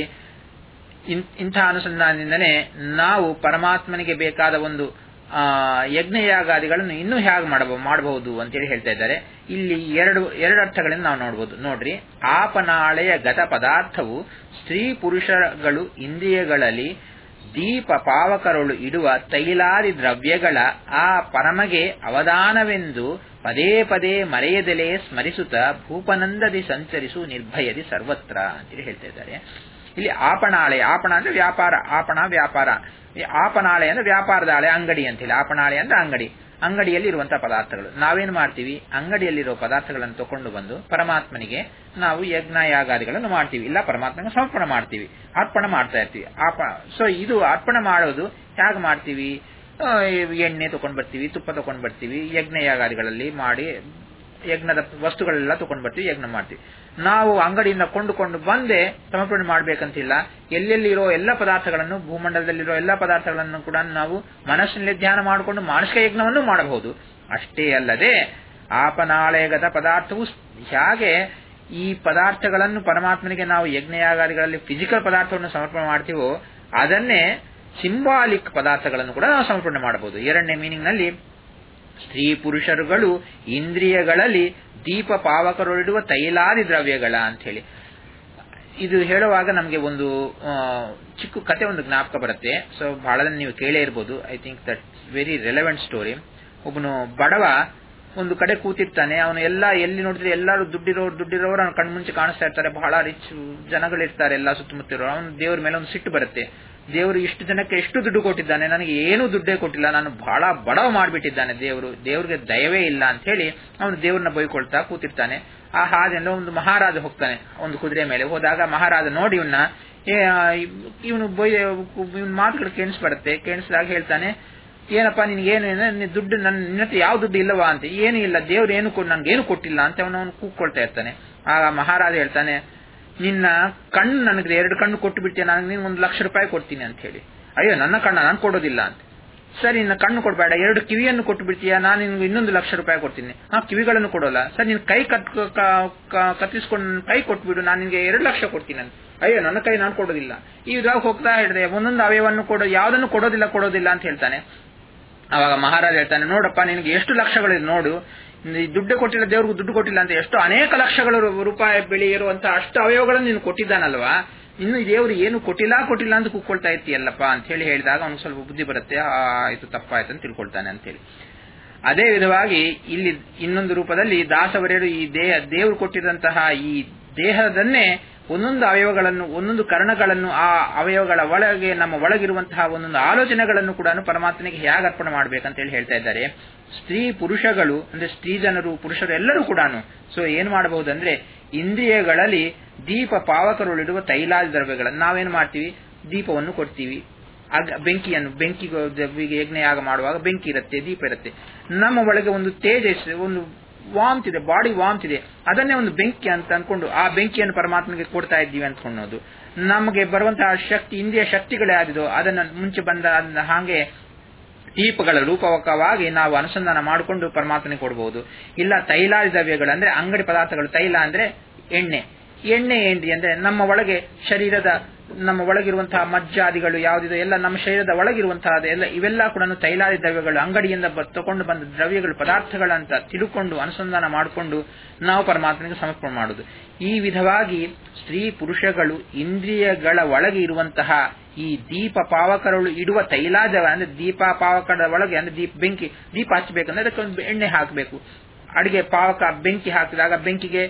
ಇಂಥ ಅನುಸಂಧಾನದಿಂದನೇ ನಾವು ಪರಮಾತ್ಮನಿಗೆ ಬೇಕಾದ ಒಂದು ಆ ಯಜ್ಞಯಾಗಾದಿಗಳನ್ನು ಇನ್ನೂ ಹೇಗೆ ಮಾಡಬಹುದು ಮಾಡಬಹುದು ಅಂತೇಳಿ ಹೇಳ್ತಾ ಇದ್ದಾರೆ. ಇಲ್ಲಿ ಎರಡು ಎರಡು ಅರ್ಥಗಳಿಂದ ನಾವು ನೋಡಬಹುದು. ನೋಡ್ರಿ, ಆಪನಾಳೆಯ ಗತ ಪದಾರ್ಥವು ಸ್ತ್ರೀ ಪುರುಷಗಳು ಇಂದ್ರಿಯಗಳಲ್ಲಿ ದೀಪ ಪಾವಕರಳು ಇಡುವ ತೈಲಾದಿ ದ್ರವ್ಯಗಳ ಆ ಪರಮಗೆ ಅವಧಾನವೆಂದು ಪದೇ ಪದೇ ಮರೆಯದೆಲೆ ಸ್ಮರಿಸುತ್ತಾ ಭೂಪನಂದದಿ ಸಂಚರಿಸು ನಿರ್ಭಯದಿ ಸರ್ವತ್ರ ಅಂತೇಳಿ ಹೇಳ್ತಾ ಇದ್ದಾರೆ. ಇಲ್ಲಿ ಆಪಣಾಳೆ, ಆಪಣ ಅಂದ್ರೆ ವ್ಯಾಪಾರ, ಆಪಣ ವ್ಯಾಪಾರ, ಆಪನಾಳೆ ಅಂದ್ರೆ ವ್ಯಾಪಾರದ ಆಳೆ, ಅಂಗಡಿ ಅಂತ ಹೇಳಿ. ಆಪನಾಳೆ ಅಂದ್ರೆ ಅಂಗಡಿ, ಅಂಗಡಿಯಲ್ಲಿ ಇರುವಂತಹ ಪದಾರ್ಥಗಳು. ನಾವೇನು ಮಾಡ್ತೀವಿ, ಅಂಗಡಿಯಲ್ಲಿರುವ ಪದಾರ್ಥಗಳನ್ನು ತಕೊಂಡು ಬಂದು ಪರಮಾತ್ಮನಿಗೆ ನಾವು ಯಜ್ಞ ಯಾಗಾದಿಗಳನ್ನು ಮಾಡ್ತೀವಿ, ಇಲ್ಲ ಪರಮಾತ್ಮನಿಗೆ ಸಮರ್ಪಣೆ ಮಾಡ್ತೀವಿ, ಅರ್ಪಣೆ ಮಾಡ್ತಾ ಇರ್ತೀವಿ. ಆಪ ಸೊ ಇದು ಅರ್ಪಣೆ ಮಾಡೋದು ಹೇಗೆ ಮಾಡ್ತೀವಿ? ಎಣ್ಣೆ ತಗೊಂಡ್ ಬರ್ತೀವಿ, ತುಪ್ಪ ತಗೊಂಡ್ ಬರ್ತೀವಿ, ಯಜ್ಞ ಯಾಗಾದಿಗಳಲ್ಲಿ ಮಾಡಿ ಯಜ್ಞದ ವಸ್ತುಗಳೆಲ್ಲ ತಗೊಂಡ್ ಬರ್ತೀವಿ, ಯಜ್ಞ ಮಾಡ್ತೀವಿ. ನಾವು ಅಂಗಡಿಯಿಂದ ಕೊಂಡುಕೊಂಡು ಬಂದೇ ಸಮರ್ಪಣೆ ಮಾಡ್ಬೇಕಂತಿಲ್ಲ. ಎಲ್ಲೆಲ್ಲಿರೋ ಎಲ್ಲ ಪದಾರ್ಥಗಳನ್ನು, ಭೂಮಂಡಲದಲ್ಲಿರೋ ಎಲ್ಲ ಪದಾರ್ಥಗಳನ್ನು ಕೂಡ ನಾವು ಮನಸ್ಸಿನಲ್ಲಿ ಧ್ಯಾನ ಮಾಡಿಕೊಂಡು ಮಾನಸಿಕ ಯಜ್ಞವನ್ನು ಮಾಡಬಹುದು. ಅಷ್ಟೇ ಅಲ್ಲದೆ ಆಪನಾಳೆಗತ ಪದಾರ್ಥವು ಹೇಗೆ ಈ ಪದಾರ್ಥಗಳನ್ನು ಪರಮಾತ್ಮನಿಗೆ ನಾವು ಯಜ್ಞಯಾಗಾದಿಗಳಲ್ಲಿ ಫಿಸಿಕಲ್ ಪದಾರ್ಥವನ್ನು ಸಮರ್ಪಣೆ ಮಾಡ್ತೀವೋ ಅದನ್ನೇ ಸಿಂಬಾಲಿಕ್ ಪದಾರ್ಥಗಳನ್ನು ಕೂಡ ನಾವು ಸಮರ್ಪಣೆ ಮಾಡಬಹುದು. ಎರಡನೇ ಮೀನಿಂಗ್ ನಲ್ಲಿ ಸ್ತ್ರೀ ಪುರುಷರುಗಳು ಇಂದ್ರಿಯಗಳಲ್ಲಿ ದೀಪ ಪಾವಕರೊಳಿಡುವ ತೈಲಾದಿ ದ್ರವ್ಯಗಳ ಅಂತ ಹೇಳಿ ಇದು ಹೇಳುವಾಗ ನಮಗೆ ಒಂದು ಚಿಕ್ಕ ಕತೆ ಒಂದು ಜ್ಞಾಪಕ ಬರುತ್ತೆ. ಸೊ ಬಹಳ ನೀವು ಕೇಳೇ ಇರ್ಬೋದು. I think that very relevant story. ಒಬ್ಬನು ಬಡವ ಒಂದು ಕಡೆ ಕೂತಿರ್ತಾನೆ. ಅವನು ಎಲ್ಲ ಎಲ್ಲಿ ನೋಡಿದ್ರೆ ಎಲ್ಲರೂ ದುಡ್ಡಿರೋರು ದುಡ್ಡಿರೋರು ಅವನ ಕಣ್ಮುಂಚೆ ಕಾಣಿಸ್ತಾ ಇರ್ತಾರೆ. ಬಹಳ ರಿಚ್ ಜನಗಳಿರ್ತಾರೆ ಎಲ್ಲ ಸುತ್ತಮುತ್ತಿರೋ. ಅವನು ದೇವ್ರ ಮೇಲೆ ಒಂದು ಸಿಟ್ಟು ಬರುತ್ತೆ. ದೇವರು ಇಷ್ಟು ಜನಕ್ಕೆ ಎಷ್ಟು ದುಡ್ಡು ಕೊಟ್ಟಿದ್ದಾನೆ, ನನಗೆ ಏನೂ ದುಡ್ಡೇ ಕೊಟ್ಟಿಲ್ಲ, ನಾನು ಬಹಳ ಬಡವ ಮಾಡಿಬಿಟ್ಟಿದ್ದಾನೆ ದೇವರು, ದೇವ್ರಿಗೆ ದಯವೇ ಇಲ್ಲ ಅಂತ ಹೇಳಿ ಅವನು ದೇವ್ರನ್ನ ಬೈಕೊಳ್ತಾ ಕೂತಿರ್ತಾನೆ. ಆ ಹಾದೆಲ್ಲ ಒಂದು ಮಹಾರಾಜ ಹೋಗ್ತಾನೆ ಒಂದು ಕುದುರೆ ಮೇಲೆ. ಹೋದಾಗ ಮಹಾರಾಜ ನೋಡಿ ಇವನ್ನ ಇವನು ಬೈ ಇವನ್ ಮಾತುಗಳು ಕೇಳಿಸ್ಬರುತ್ತೆ. ಕೇಳಿಸಿದಾಗ ಹೇಳ್ತಾನೆ, ಏನಪ್ಪಾ ನಿನ್ಗೇನು ದುಡ್ಡು, ನನ್ನ ನಿನ್ನತ್ರ ಯಾವ ದುಡ್ಡು ಇಲ್ಲವಾ ಅಂತ. ಏನೂ ಇಲ್ಲ, ದೇವ್ರು ಏನು ಕೊಟ್ಟು ನನ್ಗೇನು ಕೊಟ್ಟಿಲ್ಲ ಅಂತ ಅವನು ಅವನು ಕೂಗ್ಕೊಳ್ತಾ ಇರ್ತಾನೆ. ಆಗ ಮಹಾರಾಜ ಹೇಳ್ತಾನೆ, ನಿನ್ನ ಕಣ್ಣು ನನಗೆ ಎರಡು ಕಣ್ಣು ಕೊಟ್ಟು ಬಿಡ್ತೀಯ, ನನಗೆ ನೀನು ಒಂದು ಲಕ್ಷ ರೂಪಾಯಿ ಕೊಡ್ತೀನಿ ಅಂತ ಹೇಳಿ. ಅಯ್ಯೋ ನನ್ನ ಕಣ್ಣ ನಾನು ಕೊಡೋದಿಲ್ಲ ಅಂತ. ಸರಿ, ನಿನ್ನ ಕಣ್ಣು ಕೊಡಬೇಡ, ಎರಡು ಕಿವಿಯನ್ನು ಕೊಟ್ಟು ಬಿಡ್ತೀಯ, ನಾನು ನಿನ್ಗೆ ಇನ್ನೊಂದು ಲಕ್ಷ ರೂಪಾಯಿ ಕೊಡ್ತೀನಿ. ಹಾ, ಕಿವಿಗಳನ್ನು ಕೊಡೋಲ್ಲ. ಸರ್, ನಿನ್ ಕೈ ಕಟ್ ಕತ್ತಿಸ್ಕೊಂಡು ಕೈ ಕೊಟ್ಬಿಡು, ನಾನು ನಿನ್ಗೆ ಎರಡು ಲಕ್ಷ ಕೊಡ್ತೀನಿ ಅಂತ. ಅಯ್ಯೋ ನನ್ನ ಕೈ ನಾನು ಕೊಡೋದಿಲ್ಲ. ಈಗ ಹೋಗ್ತಾ ಹೇಳಿದ್ರೆ ಒಂದೊಂದು ಅವಯವನ್ನು ಕೊಡೋ ಯಾವುದನ್ನು ಕೊಡೋದಿಲ್ಲ ಕೊಡೋದಿಲ್ಲ ಅಂತ ಹೇಳ್ತಾನೆ. ಅವಾಗ ಮಹಾರಾಜ ಹೇಳ್ತಾನೆ, ನೋಡಪ್ಪ ನಿನಗೆ ಎಷ್ಟು ಲಕ್ಷಗಳಿದೆ ನೋಡು, ದುಡ್ಡು ಕೊಟ್ಟಿಲ್ಲ, ದೇವ್ರಿಗೂ ದುಡ್ಡು ಕೊಟ್ಟಿಲ್ಲ ಅಂತ ಎಷ್ಟು ಅನೇಕ ಲಕ್ಷಗಳು ರೂಪಾಯಿ ಬೆಳೆ ಇರುವಂತಹ ಅಷ್ಟು ಅವಯವಗಳನ್ನು ನೀನು ಕೊಟ್ಟಿದ್ದಾನಲ್ವಾ, ಇನ್ನು ದೇವರು ಏನು ಕೊಟ್ಟಿಲ್ಲ ಕೊಟ್ಟಿಲ್ಲ ಅಂತ ಕೂತ್ಕೊಳ್ತಾ ಇರ್ತೀಯಲ್ಲಪ್ಪ ಅಂತ ಹೇಳಿ ಹೇಳಿದಾಗ ಅವ್ನಿಗೆ ಸ್ವಲ್ಪ ಬುದ್ಧಿ ಬರುತ್ತೆ, ಆಯ್ತು ತಪ್ಪಾಯ್ತು ಅಂತ ತಿಳ್ಕೊಳ್ತಾನೆ ಅಂತೇಳಿ. ಅದೇ ವಿಧವಾಗಿ ಇಲ್ಲಿ ಇನ್ನೊಂದು ರೂಪದಲ್ಲಿ ದಾಸವರೇರು ಈ ದೇಹ ದೇವರು ಕೊಟ್ಟಿರುವಂತಹ ಈ ದೇಹದನ್ನೇ ಒಂದೊಂದು ಅವಯವಗಳನ್ನು ಒಂದೊಂದು ಕರ್ಣಗಳನ್ನು ಆ ಅವಯವಗಳ ಒಳಗೆ ನಮ್ಮ ಒಳಗಿರುವಂತಹ ಒಂದೊಂದು ಆಲೋಚನೆಗಳನ್ನು ಕೂಡ ಪರಮಾತ್ಮನಿಗೆ ಹೇಗೆ ಅರ್ಪಣೆ ಮಾಡ್ಬೇಕಂತ ಹೇಳಿ ಹೇಳ್ತಾ ಇದ್ದಾರೆ. ಸ್ತ್ರೀ ಪುರುಷಗಳು ಅಂದ್ರೆ ಸ್ತ್ರೀ ಜನರು ಪುರುಷರು ಎಲ್ಲರೂ ಕೂಡ ಸೊ ಏನ್ ಮಾಡಬಹುದಂದ್ರೆ ಇಂದ್ರಿಯಗಳಲ್ಲಿ ದೀಪ ಪಾವಕರುಳಿಡುವ ತೈಲಾದಿ ದ್ರವ್ಯಗಳನ್ನು ನಾವೇನು ಮಾಡ್ತೀವಿ, ದೀಪವನ್ನು ಕೊಡ್ತೀವಿ, ಬೆಂಕಿಯನ್ನು ಬೆಂಕಿಗೆ ಯಜ್ಞಯಾಗ ಮಾಡುವಾಗ ಬೆಂಕಿ ಇರುತ್ತೆ, ದೀಪ ಇರುತ್ತೆ. ನಮ್ಮ ಒಳಗೆ ಒಂದು ತೇಜಸ್, ಒಂದು ವಾಮ್ತ್ ಇದೆ, ಬಾಡಿ ವಾಮ್ತ್ ಇದೆ, ಅದನ್ನೇ ಒಂದು ಬೆಂಕಿ ಅಂತ ಅನ್ಕೊಂಡು ಆ ಬೆಂಕಿಯನ್ನು ಪರಮಾತ್ಮನಿಗೆ ಕೊಡ್ತಾ ಇದ್ದೀವಿ ಅಂದ್ಕೊಳ್ಳೋದು. ನಮಗೆ ಬರುವಂತಹ ಶಕ್ತಿ ಇಂದ್ರಿಯ ಶಕ್ತಿಗಳೇ ಆದಿದೋ ಅದನ್ನು ಮುಂಚೆ ಬಂದ ಹಾಗೆ ದೀಪಗಳ ರೂಪಕವಾಗಿ ನಾವು ಅನುಸಂಧಾನ ಮಾಡಿಕೊಂಡು ಪರಮಾತ್ಮನಿಗೆ ಕೊಡಬಹುದು. ಇಲ್ಲ ತೈಲಾದಿ ದ್ರವ್ಯಗಳು ಅಂದ್ರೆ ಅಂಗಡಿ ಪದಾರ್ಥಗಳು, ತೈಲ ಅಂದ್ರೆ ಎಣ್ಣೆ, ಎಣ್ಣೆ ಏನ್ರಿ ಅಂದ್ರೆ ನಮ್ಮ ಒಳಗೆ ಶರೀರದ ನಮ್ಮ ಒಳಗಿರುವಂತಹ ಮಜ್ಜಾದಿಗಳು ಯಾವುದಿದೆ ಎಲ್ಲ ನಮ್ಮ ಶರೀರದ ಒಳಗಿರುವಂತಹ ಎಲ್ಲ ಇವೆಲ್ಲ ಕೂಡ ತೈಲಾದಿ ದ್ರವ್ಯಗಳು, ಅಂಗಡಿಯಿಂದ ತಗೊಂಡು ಬಂದ ದ್ರವ್ಯಗಳು ಪದಾರ್ಥಗಳಂತ ತಿಳ್ಕೊಂಡು ಅನುಸಂಧಾನ ಮಾಡಿಕೊಂಡು ನಾವು ಪರಮಾತ್ಮನಿಗೆ ಸಮರ್ಪಣೆ ಮಾಡುವುದು. ಈ ವಿಧವಾಗಿ ಸ್ತ್ರೀ ಪುರುಷಗಳು ಇಂದ್ರಿಯಗಳ ಒಳಗೆ ಇರುವಂತಹ ಈ ದೀಪ ಪಾವಕರಳು ಇಡುವ ತೈಲಾದ ಅಂದ್ರೆ ದೀಪ ಪಾವಕದ ಒಳಗೆ ಅಂದ್ರೆ ದೀಪ ಬೆಂಕಿ ದೀಪ ಹಚ್ಚಬೇಕಂದ್ರೆ ಅದಕ್ಕೆ ಒಂದು ಎಣ್ಣೆ ಹಾಕಬೇಕು. ಅಡಿಗೆ ಪಾವಕ ಬೆಂಕಿ ಹಾಕಿದಾಗ ಬೆಂಕಿಗೆ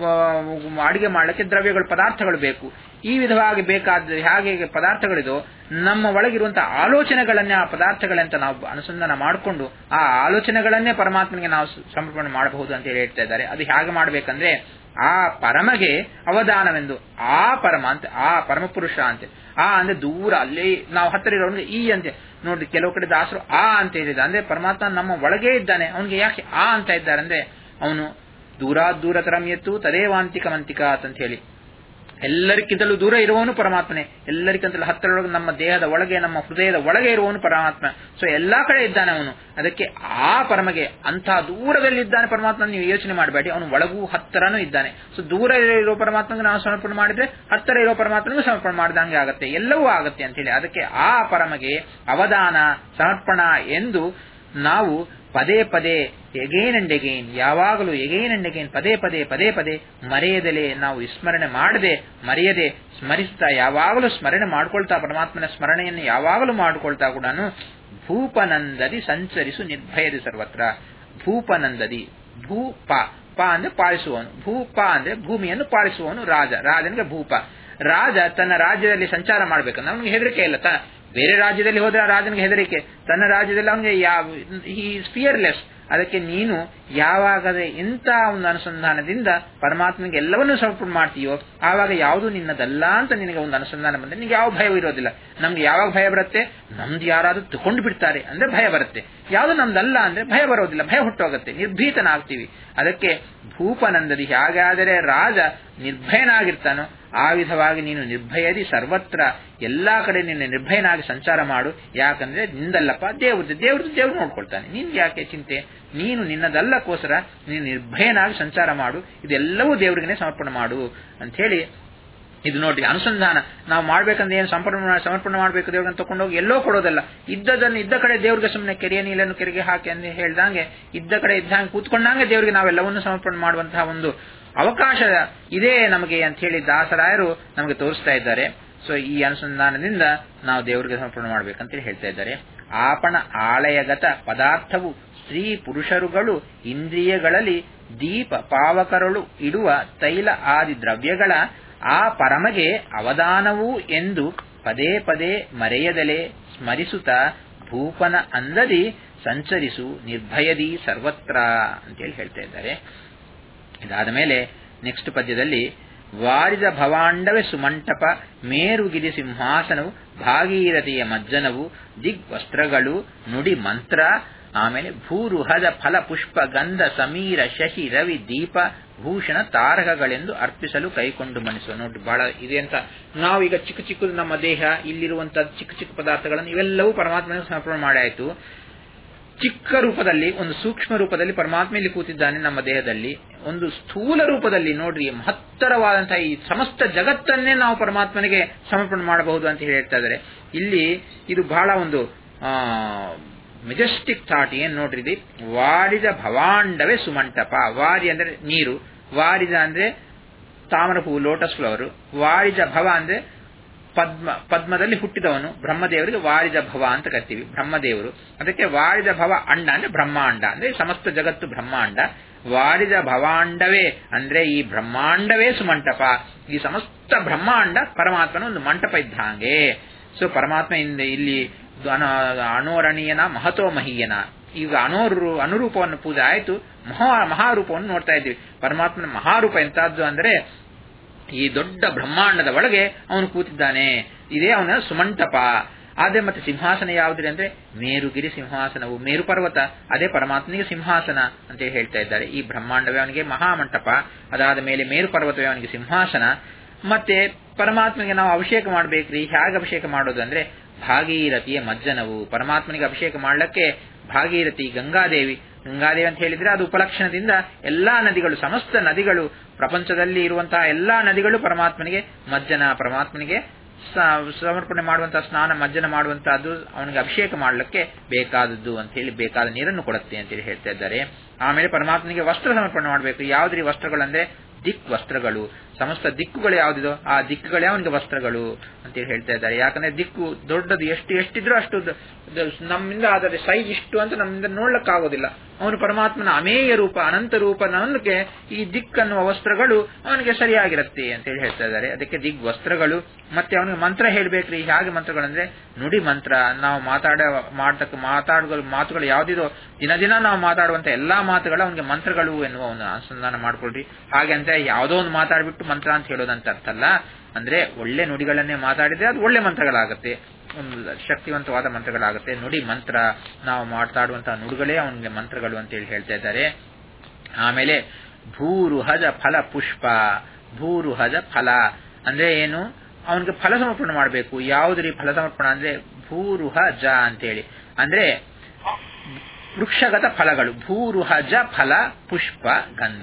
ಅಡಿಗೆ ಮಾಡಲಿಕ್ಕೆ ದ್ರವ್ಯಗಳು ಪದಾರ್ಥಗಳು ಬೇಕು. ಈ ವಿಧವಾಗಿ ಬೇಕಾದ ಹೇಗೆ ಪದಾರ್ಥಗಳಿದೋ ನಮ್ಮ ಒಳಗಿರುವಂತಹ ಆಲೋಚನೆಗಳನ್ನೇ ಆ ಪದಾರ್ಥಗಳಂತ ನಾವು ಅನುಸಂಧಾನ ಮಾಡಿಕೊಂಡು ಆ ಆಲೋಚನೆಗಳನ್ನೇ ಪರಮಾತ್ಮನಿಗೆ ನಾವು ಸಮರ್ಪಣೆ ಮಾಡಬಹುದು ಅಂತ ಹೇಳಿ ಹೇಳ್ತಾ ಇದ್ದಾರೆ. ಅದು ಹೇಗೆ ಮಾಡ್ಬೇಕಂದ್ರೆ ಆ ಪರಮಗೆ ಅವಧಾನವೆಂದು, ಆ ಪರಮ ಅಂತ ಆ ಪರಮಪುರುಷ ಅಂತೆ. ಆ ಅಂದ್ರೆ ದೂರ ಅಲ್ಲಿ ನಾವು ಹತ್ತಿರ ಇರೋನ್ಗೆ ಈ ಅಂತೆ ನೋಡ್ರಿ. ಕೆಲವು ಕಡೆ ದಾಸರು ಆ ಅಂತ ಹೇಳಿದ ಅಂದ್ರೆ ಪರಮಾತ್ಮ ನಮ್ಮ ಒಳಗೇ ಇದ್ದಾನೆ, ಅವನಿಗೆ ಯಾಕೆ ಆ ಅಂತ ಇದ್ದಾರೆ ಅಂದ್ರೆ ಅವನು ದೂರ ದೂರತರಂ ಎತ್ತು ತದೇವಾಂತಿಕಮಂತಿಕ ಅಂತ ಹೇಳಿ ಎಲ್ಲರಿಗಿಂತಲೂ ದೂರ ಇರುವವನು ಪರಮಾತ್ಮನೇ, ಎಲ್ಲರಿಗಿಂತಲೂ ಹತ್ತಿರೊಳಗೆ ನಮ್ಮ ದೇಹದ ಒಳಗೆ ನಮ್ಮ ಹೃದಯದ ಒಳಗೆ ಇರುವವನು ಪರಮಾತ್ಮ. ಸೊ ಎಲ್ಲಾ ಕಡೆ ಇದ್ದಾನೆ ಅವನು. ಅದಕ್ಕೆ ಆ ಪರಮಗೆ ಅಂತಹ ದೂರದಲ್ಲಿದ್ದಾನೆ ಪರಮಾತ್ಮ ನೀವು ಯೋಚನೆ ಮಾಡಬೇಡಿ, ಅವನು ಒಳಗೂ ಹತ್ತಿರನೂ ಇದ್ದಾನೆ. ಸೊ ದೂರ ಇರೋ ಪರಮಾತ್ಮಗೆ ನಾವು ಸಮರ್ಪಣೆ ಮಾಡಿದ್ರೆ ಹತ್ತಿರ ಇರೋ ಪರಮಾತ್ಮನಿಗೂ ಸಮರ್ಪಣೆ ಮಾಡಿದಂಗೆ ಆಗತ್ತೆ, ಎಲ್ಲವೂ ಆಗತ್ತೆ ಅಂತ ಹೇಳಿ ಅದಕ್ಕೆ ಆ ಪರಮಗೆ ಅವಧಾನ ಸಮರ್ಪಣ ಎಂದು ನಾವು ಪದೇ ಪದೇ ಎಗೇನ್ ಅಂಡ್ ಎಗೇನ್ ಯಾವಾಗಲೂ ಎಗೇನ್ ಅಂಡ್ ಎಗೇನ್ ಪದೇ ಪದೇ ಪದೇ ಪದೇ ಮರೆಯದಲೇ ನಾವು ವಿಸ್ಮರಣೆ ಮಾಡದೆ ಮರೆಯದೆ ಸ್ಮರಿಸ್ತಾ ಯಾವಾಗಲೂ ಸ್ಮರಣೆ ಮಾಡ್ಕೊಳ್ತಾ ಪರಮಾತ್ಮನ ಸ್ಮರಣೆಯನ್ನು ಯಾವಾಗಲೂ ಮಾಡ್ಕೊಳ್ತಾ ಕೂಡ ಭೂಪನಂದದಿ ಸಂಚರಿಸು ನಿರ್ಭಯದಿ ಸರ್ವತ್ರ. ಭೂಪನಂದದಿ ಭೂಪ ಪ ಅಂದ್ರೆ ಪಾಲಿಸುವವನು, ಭೂಪ ಅಂದ್ರೆ ಭೂಮಿಯನ್ನು ಪಾಲಿಸುವವನು ರಾಜ. ರಾಜನಿಗೆ ಭೂಪ. ರಾಜ ತನ್ನ ರಾಜ್ಯದಲ್ಲಿ ಸಂಚಾರ ಮಾಡ್ಬೇಕಂದ್ರೆ ಅವನಿಗೆ ಹೆದರಿಕೆ ಇಲ್ಲ. ತ ಬೇರೆ ರಾಜ್ಯದಲ್ಲಿ ಹೋದ್ರೆ ರಾಜನಿಗೆ ಹೆದರಿಕೆ, ತನ್ನ ರಾಜ್ಯದಲ್ಲಿ ಅವನಿಗೆ ಯಾವ ಹಿ ಈಸ್ ಫಿಯರ್ಲೆಸ್. ಅದಕ್ಕೆ ನೀನು ಯಾವಾಗಲೇ ಇಂಥ ಒಂದು ಅನುಸಂಧಾನದಿಂದ ಪರಮಾತ್ಮನಿಗೆ ಎಲ್ಲವನ್ನೂ ಸಮರ್ಪಣೆ ಮಾಡ್ತೀಯೋ ಆವಾಗ ಯಾವುದು ನಿನ್ನದಲ್ಲ ಅಂತ ನಿನಗೆ ಒಂದು ಅನುಸಂಧಾನ ಬಂದ್ರೆ ನಿನಗೆ ಯಾವ ಭಯ ಇರೋದಿಲ್ಲ. ನಮ್ಗೆ ಯಾವಾಗ ಭಯ ಬರುತ್ತೆ, ನಮ್ದು ಯಾರಾದ್ರೂ ತಗೊಂಡು ಬಿಡ್ತಾರೆ ಅಂದ್ರೆ ಭಯ ಬರುತ್ತೆ. ಯಾವುದು ನಮ್ದಲ್ಲ ಅಂದ್ರೆ ಭಯ ಬರೋದಿಲ್ಲ, ಭಯ ಹುಟ್ಟೋಗುತ್ತೆ, ನಿರ್ಭೀತನಾಗ್ತೀವಿ. ಅದಕ್ಕೆ ಭೂಪನಂದದಿ ಹೇಗಾದರೆ ರಾಜ ನಿರ್ಭಯನಾಗಿರ್ತಾನೋ ಆ ವಿಧವಾಗಿ ನೀನು ನಿರ್ಭಯದಿ ಸರ್ವತ್ರ ಎಲ್ಲಾ ಕಡೆ ನಿನ್ನ ನಿರ್ಭಯನಾಗಿ ಸಂಚಾರ ಮಾಡು. ಯಾಕಂದ್ರೆ ನಿಂದಲ್ಲಪ್ಪ ದೇವ್ರದ್ದು, ದೇವ್ರದ್ದು ದೇವ್ರು ನೋಡ್ಕೊಳ್ತಾನೆ, ನಿನ್ಗೆ ಯಾಕೆ ಚಿಂತೆ, ನೀನು ನಿನ್ನದಲ್ಲಕ್ಕೋಸ್ಕರ ನೀನು ನಿರ್ಭಯನಾಗಿ ಸಂಚಾರ ಮಾಡು, ಇದೆಲ್ಲವೂ ದೇವ್ರಿಗೆ ಸಮರ್ಪಣೆ ಮಾಡು ಅಂತ ಹೇಳಿ. ಇದು ನೋಡಿ ಅನುಸಂಧಾನ ನಾವು ಮಾಡ್ಬೇಕಂದ್ರೆ ಏನು ಸಮರ್ಪಣೆ ಸಮರ್ಪಣೆ ಮಾಡ್ಬೇಕು ದೇವ್ರನ್ನ ತಗೊಂಡೋಗಿ ಎಲ್ಲೋ ಕೊಡೋದಲ್ಲ. ಇದ್ದದನ್ನು ಇದ್ದ ಕಡೆ ದೇವ್ರಿಗೆ ಸುಮ್ಮನೆ ಕೆರೆಯ ನೀಲನ್ನು ಕೆರೆಗೆ ಹಾಕಿ ಅಂತ ಹೇಳ್ದಂಗೆ ಇದ್ದ ಕಡೆ ಇದ್ದಂಗೆ ಕೂತ್ಕೊಂಡಂಗೆ ದೇವ್ರಿಗೆ ನಾವೆಲ್ಲವನ್ನೂ ಸಮರ್ಪಣೆ ಮಾಡುವಂತಹ ಒಂದು ಅವಕಾಶ ಇದೆ ನಮಗೆ ಅಂತ ಹೇಳಿ ದಾಸರಾಯರು ನಮಗೆ ತೋರಿಸ್ತಾ ಇದ್ದಾರೆ. ಸೊ ಈ ಅನುಸಂಧಾನದಿಂದ ನಾವು ದೇವರಿಗೆ ಸಮರ್ಪಣೆ ಮಾಡ್ಬೇಕಂತ ಹೇಳ್ತಾ ಇದ್ದಾರೆ. ಆಪಣ ಆಲಯಗತ ಪದಾರ್ಥವು ಸ್ತ್ರೀ ಪುರುಷರುಗಳು ಇಂದ್ರಿಯಗಳಲ್ಲಿ ದೀಪ ಪಾವಕರಳು ಇಡುವ ತೈಲ ಆದಿ ದ್ರವ್ಯಗಳ ಆ ಪರಮಗೆ ಅವಧಾನವೂ ಎಂದು ಪದೇ ಪದೇ ಮರೆಯದಲೇ ಸ್ಮರಿಸುತ್ತಾ ಭೂಪನ ಅಂದದಿ ಸಂಚರಿಸು ನಿರ್ಭಯದಿ ಸರ್ವತ್ರ ಅಂತೇಳಿ ಹೇಳ್ತಾ ಇದ್ದಾರೆ. ಇದಾದ ಮೇಲೆ ನೆಕ್ಸ್ಟ್ ಪದ್ಯದಲ್ಲಿ ವಾರಿದ ಭವಾಂಡವೇ ಸುಮಂಟಪ ಮೇರುಗಿರಿ ಸಿಂಹಾಸನವು ಭಾಗೀರಥಿಯ ಮಜ್ಜನವು ದಿಗ್ವಸ್ತ್ರಗಳು ನುಡಿ ಮಂತ್ರ ಆಮೇಲೆ ಭೂರುಹದ ಫಲ ಪುಷ್ಪ ಗಂಧ ಸಮೀರ ಶಶಿ ರವಿ ದೀಪ ಭೂಷಣ ತಾರಕಗಳೆಂದು ಅರ್ಪಿಸಲು ಕೈಕೊಂಡು ಮನಿಸುವ. ನೋಡಿ ಬಹಳ ಇದೆ ಅಂತ ನಾವು ಈಗ ಚಿಕ್ಕ ಚಿಕ್ಕ ನಮ್ಮ ದೇಹ ಇಲ್ಲಿರುವಂತಹ ಚಿಕ್ಕ ಚಿಕ್ಕ ಪದಾರ್ಥಗಳನ್ನು ಇವೆಲ್ಲವೂ ಪರಮಾತ್ಮನಿಗೆ ಸಮರ್ಪಣೆ ಮಾಡಾಯಿತು. ಚಿಕ್ಕ ರೂಪದಲ್ಲಿ ಒಂದು ಸೂಕ್ಷ್ಮ ರೂಪದಲ್ಲಿ ಪರಮಾತ್ಮ ಇಲ್ಲಿ ಕೂತಿದ್ದಾನೆ ನಮ್ಮ ದೇಹದಲ್ಲಿ. ಒಂದು ಸ್ಥೂಲ ರೂಪದಲ್ಲಿ ನೋಡ್ರಿ ಮಹತ್ತರವಾದಂತಹ ಈ ಸಮಸ್ತ ಜಗತ್ತನ್ನೇ ನಾವು ಪರಮಾತ್ಮನಿಗೆ ಸಮರ್ಪಣೆ ಮಾಡಬಹುದು ಅಂತ ಹೇಳ್ತಾ ಇದ್ದಾರೆ. ಇಲ್ಲಿ ಇದು ಬಹಳ ಒಂದು ಆ ಮೆಜೆಸ್ಟಿಕ್ ಥಾಟ್. ಏನ್ ನೋಡ್ರಿ ಇದು ವಾರಿದ ಭವಾಂಡವೇ ಸುಮಂಟಪ. ವಾರಿ ಅಂದ್ರೆ ನೀರು, ವಾರಿದ ಅಂದ್ರೆ ತಾಮರ ಹೂವು ಲೋಟಸ್ ಫ್ಲವರ್, ವಾರಿಜ ಭವ ಅಂದ್ರೆ ಪದ್ಮ ಪದ್ಮದಲ್ಲಿ ಹುಟ್ಟಿದವನು ಬ್ರಹ್ಮದೇವರಿಗೆ ವಾರಿಜ ಭವ ಅಂತ ಕರಿತೀವಿ. ಬ್ರಹ್ಮದೇವರು ಅದಕ್ಕೆ ವಾರಿಜ ಭವ ಅಂಡ ಅಂದ್ರೆ ಬ್ರಹ್ಮಾಂಡ ಅಂದ್ರೆ ಸಮಸ್ತ ಜಗತ್ತು ಬ್ರಹ್ಮಾಂಡ. ವಾರಿಜ ಭವಾಂಡವೇ ಅಂದ್ರೆ ಈ ಬ್ರಹ್ಮಾಂಡವೇ ಸುಮಂಟಪ. ಈ ಸಮಸ್ತ ಬ್ರಹ್ಮಾಂಡ ಪರಮಾತ್ಮನ ಒಂದು ಮಂಟಪ ಇದ್ದ ಹಾಗೆ. ಸೊ ಪರಮಾತ್ಮ ಇಂದ ಇಲ್ಲಿ ಅಣೋರಣೀಯನ ಮಹತೋ ಮಹೀಯನ. ಈಗ ಅನೋರು ಅನುರೂಪವನ್ನು ಪೂಜೆ ಆಯಿತು, ಮಹಾ ಮಹಾರೂಪವನ್ನು ನೋಡ್ತಾ ಇದ್ದೀವಿ. ಪರಮಾತ್ಮನ ಮಹಾರೂಪ ಎಂತಹದ್ದು ಅಂದ್ರೆ ಈ ದೊಡ್ಡ ಬ್ರಹ್ಮಾಂಡದ ಒಳಗೆ ಅವನು ಕೂತಿದ್ದಾನೆ. ಇದೇ ಅವನ ಸುಮಂಟಪ. ಅದೇ ಮತ್ತೆ ಸಿಂಹಾಸನ ಯಾವುದ್ರಿ ಅಂದ್ರೆ ಮೇರುಗಿರಿ ಸಿಂಹಾಸನವು, ಮೇರು ಪರ್ವತ ಅದೇ ಪರಮಾತ್ಮನಿಗೆ ಸಿಂಹಾಸನ ಅಂತ ಹೇಳ್ತಾ ಇದ್ದಾರೆ. ಈ ಬ್ರಹ್ಮಾಂಡವೇ ಅವನಿಗೆ ಮಹಾಮಂಟಪ, ಅದಾದ ಮೇಲೆ ಮೇರು ಪರ್ವತವೇ ಅವನಿಗೆ ಸಿಂಹಾಸನ. ಮತ್ತೆ ಪರಮಾತ್ಮನಿಗೆ ನಾವು ಅಭಿಷೇಕ ಮಾಡ್ಬೇಕ್ರಿ. ಹೇಗೆ ಅಭಿಷೇಕ ಮಾಡೋದು ಅಂದ್ರೆ ಭಾಗೀರಥಿಯ ಮಜ್ಜನವು. ಪರಮಾತ್ಮನಿಗೆ ಅಭಿಷೇಕ ಮಾಡ್ಲಿಕ್ಕೆ ಭಾಗೀರಥಿ ಗಂಗಾದೇವಿ. ಗಂಗಾದೇವಿ ಅಂತ ಹೇಳಿದ್ರೆ ಅದು ಉಪಲಕ್ಷಣದಿಂದ ಎಲ್ಲಾ ನದಿಗಳು, ಸಮಸ್ತ ನದಿಗಳು, ಪ್ರಪಂಚದಲ್ಲಿ ಇರುವಂತಹ ಎಲ್ಲಾ ನದಿಗಳು ಪರಮಾತ್ಮನಿಗೆ ಮಜ್ಜನ, ಪರಮಾತ್ಮನಿಗೆ ಸಮರ್ಪಣೆ ಮಾಡುವಂತಹ ಸ್ನಾನ ಮಜ್ಜನ ಮಾಡುವಂತಹದ್ದು ಅವನಿಗೆ ಅಭಿಷೇಕ ಮಾಡಲಿಕ್ಕೆ ಬೇಕಾದದ್ದು ಅಂತ ಹೇಳಿ ಬೇಕಾದ ನೀರನ್ನು ಕೊಡುತ್ತೆ ಅಂತೇಳಿ ಹೇಳ್ತಾ ಇದ್ದಾರೆ. ಆಮೇಲೆ ಪರಮಾತ್ಮನಿಗೆ ವಸ್ತ್ರ ಸಮರ್ಪಣೆ ಮಾಡಬೇಕು. ಯಾವ್ದ್ರಿ ವಸ್ತ್ರಗಳಂದ್ರೆ ದಿಕ್ ವಸ್ತ್ರಗಳು. ಸಮಸ್ತ ದಿಕ್ಕುಗಳು ಯಾವುದಿದೋ ಆ ದಿಕ್ಕುಗಳೇ ಅವನಿಗೆ ವಸ್ತ್ರಗಳು ಅಂತೇಳಿ ಹೇಳ್ತಾ ಇದ್ದಾರೆ. ಯಾಕಂದ್ರೆ ದಿಕ್ಕು ದೊಡ್ಡದು ಎಷ್ಟು ಎಷ್ಟಿದ್ರೂ ಅಷ್ಟು ನಮ್ಮಿಂದ ಆದರೆ ಸೈಜ್ ಇಷ್ಟು ಅಂತ ನಮ್ಮಿಂದ ನೋಡ್ಲಿಕ್ಕಾಗೋದಿಲ್ಲ. ಅವನು ಪರಮಾತ್ಮನ ಅಮೇಯ ರೂಪ, ಅನಂತ ರೂಪ ಅನ್ನೋದಕ್ಕೆ ಈ ದಿಕ್ಕನ್ನುವ ವಸ್ತ್ರಗಳು ಅವನಿಗೆ ಸರಿಯಾಗಿರುತ್ತೆ ಅಂತ ಹೇಳಿ ಹೇಳ್ತಾ ಇದ್ದಾರೆ. ಅದಕ್ಕೆ ದಿಗ್ ವಸ್ತ್ರಗಳು. ಮತ್ತೆ ಅವನಿಗೆ ಮಂತ್ರ ಹೇಳ್ಬೇಕ್ರಿ. ಹೇಗೆ ಮಂತ್ರಗಳಂದ್ರೆ ನುಡಿ ಮಂತ್ರ. ನಾವು ಮಾತಾಡ ಮಾಡ್ತಕ್ಕ ಮಾತಾಡುವ ಮಾತುಗಳು ಯಾವ್ದಿದೋ ದಿನ ದಿನ ನಾವು ಮಾತಾಡುವಂತ ಎಲ್ಲಾ ಮಾತುಗಳು ಅವನಿಗೆ ಮಂತ್ರಗಳು ಎನ್ನುವ ಒಂದು ಅನುಸಂಧಾನ ಮಾಡ್ಕೊಳ್ರಿ. ಹಾಗೆ ಅಂತ ಯಾವುದೋ ಒಂದು ಮಾತಾಡ್ಬಿಟ್ಟು ಮಂತ್ರ ಅಂತ ಹೇಳೋದಂತ ಅರ್ಥ ಅಲ್ಲ. ಅಂದ್ರೆ ಒಳ್ಳೆ ನುಡಿಗಳನ್ನೇ ಮಾತಾಡಿದ್ರೆ ಅದು ಒಳ್ಳೆ ಮಂತ್ರಗಳಾಗುತ್ತೆ, ಒಂದು ಶಕ್ತಿವಂತವಾದ ಮಂತ್ರಗಳಾಗುತ್ತೆ. ನುಡಿ ಮಂತ್ರ, ನಾವು ಮಾತಾಡುವಂತಹ ನುಡಿಗಳೇ ಅವನಿಗೆ ಮಂತ್ರಗಳು ಅಂತ ಹೇಳಿ ಹೇಳ್ತಾ ಇದ್ದಾರೆ. ಆಮೇಲೆ ಭೂರುಹಜ ಫಲ ಪುಷ್ಪ. ಭೂರುಹಜ ಫಲ ಅಂದ್ರೆ ಏನು? ಅವನಿಗೆ ಫಲ ಸಮರ್ಪಣೆ ಮಾಡಬೇಕು. ಯಾವುದ್ರಿ ಫಲ ಸಮರ್ಪಣೆ ಅಂದ್ರೆ ಭೂರುಹಜ ಅಂತೇಳಿ ಅಂದ್ರೆ ವೃಕ್ಷಗತ ಫಲಗಳು. ಭೂರುಹಜ ಫಲ ಪುಷ್ಪ ಗಂಧ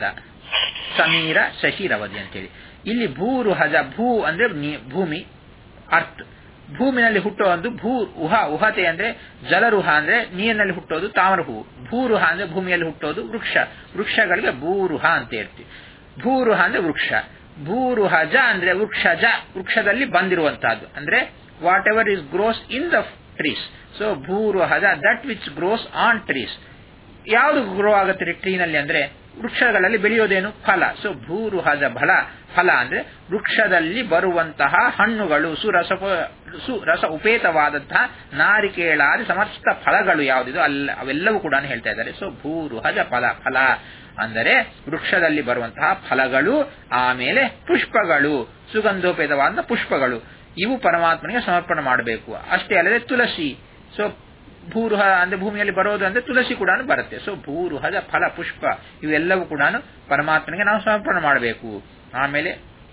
ಸಮೀರ ಶಶಿರವಧಿ ಅಂತೇಳಿ. ಇಲ್ಲಿ ಭೂರುಹಜ, ಭೂ ಅಂದ್ರೆ ಭೂಮಿ, ಅರ್ಥ. ಭೂಮಿನಲ್ಲಿ ಹುಟ್ಟೋ ಒಂದು ಭೂ ಉಹ, ಉಹತೆ ಅಂದ್ರೆ ಜಲರುಹ ಅಂದ್ರೆ ನೀರಿನಲ್ಲಿ ಹುಟ್ಟೋದು ತಾಮ್ರ ಹೂವು. ಭೂರುಹ ಅಂದ್ರೆ ಭೂಮಿಯಲ್ಲಿ ಹುಟ್ಟೋದು ವೃಕ್ಷ. ವೃಕ್ಷಗಳಿಗೆ ಭೂರುಹ ಅಂತ ಹೇಳ್ತೀವಿ. ಭೂರುಹ ಅಂದ್ರೆ ವೃಕ್ಷ. ಭೂರುಹಜ ಅಂದ್ರೆ ವೃಕ್ಷಜ, ವೃಕ್ಷದಲ್ಲಿ ಬಂದಿರುವಂತಹದ್ದು ಅಂದ್ರೆ whatever is grows in the trees. So ಭೂರುಹಜ that which grows on trees. ಯಾವುದು ಗ್ರೋ ಆಗುತ್ತೆ ಟ್ರೀನಲ್ಲಿ ಅಂದ್ರೆ ವೃಕ್ಷಗಳಲ್ಲಿ ಬೆಳೆಯೋದೇನು? ಫಲ. ಸೊ ಭೂರುಹಜ ಫಲ. ಫಲ ಅಂದ್ರೆ ವೃಕ್ಷದಲ್ಲಿ ಬರುವಂತಹ ಹಣ್ಣುಗಳು, ಸುರಸ ಸುರಸ ಉಪೇತವಾದಂತಹ ನಾರಿಕೇಳಾದಿ ಸಮಸ್ತ ಫಲಗಳು ಯಾವುದಿದು ಅಲ್ಲ ಅವೆಲ್ಲವೂ ಕೂಡ ಹೇಳ್ತಾ ಇದ್ದಾರೆ. ಸೊ ಭೂರುಹಜ ಫಲ. ಫಲ ಅಂದರೆ ವೃಕ್ಷದಲ್ಲಿ ಬರುವಂತಹ ಫಲಗಳು. ಆಮೇಲೆ ಪುಷ್ಪಗಳು, ಸುಗಂಧೋಪೇತವಾದ ಪುಷ್ಪಗಳು. ಇವು ಪರಮಾತ್ಮನಿಗೆ ಸಮರ್ಪಣೆ ಮಾಡಬೇಕು. ಅಷ್ಟೇ ಅಲ್ಲದೆ ತುಳಸಿ. ಸೊ ಭೂರುಹ ಅಂದ್ರೆ ಭೂಮಿಯಲ್ಲಿ ಬರೋದು ಅಂದ್ರೆ ತುಳಸಿ ಕೂಡ ಬರುತ್ತೆ. ಸೊ ಭೂರುಹದ ಫಲ ಪುಷ್ಪ ಇವೆಲ್ಲವೂ ಕೂಡ ಪರಮಾತ್ಮನಿಗೆ ನಾವು ಸಮರ್ಪಣೆ ಮಾಡಬೇಕು. ಆಮೇಲೆ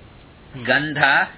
ಗಂಧ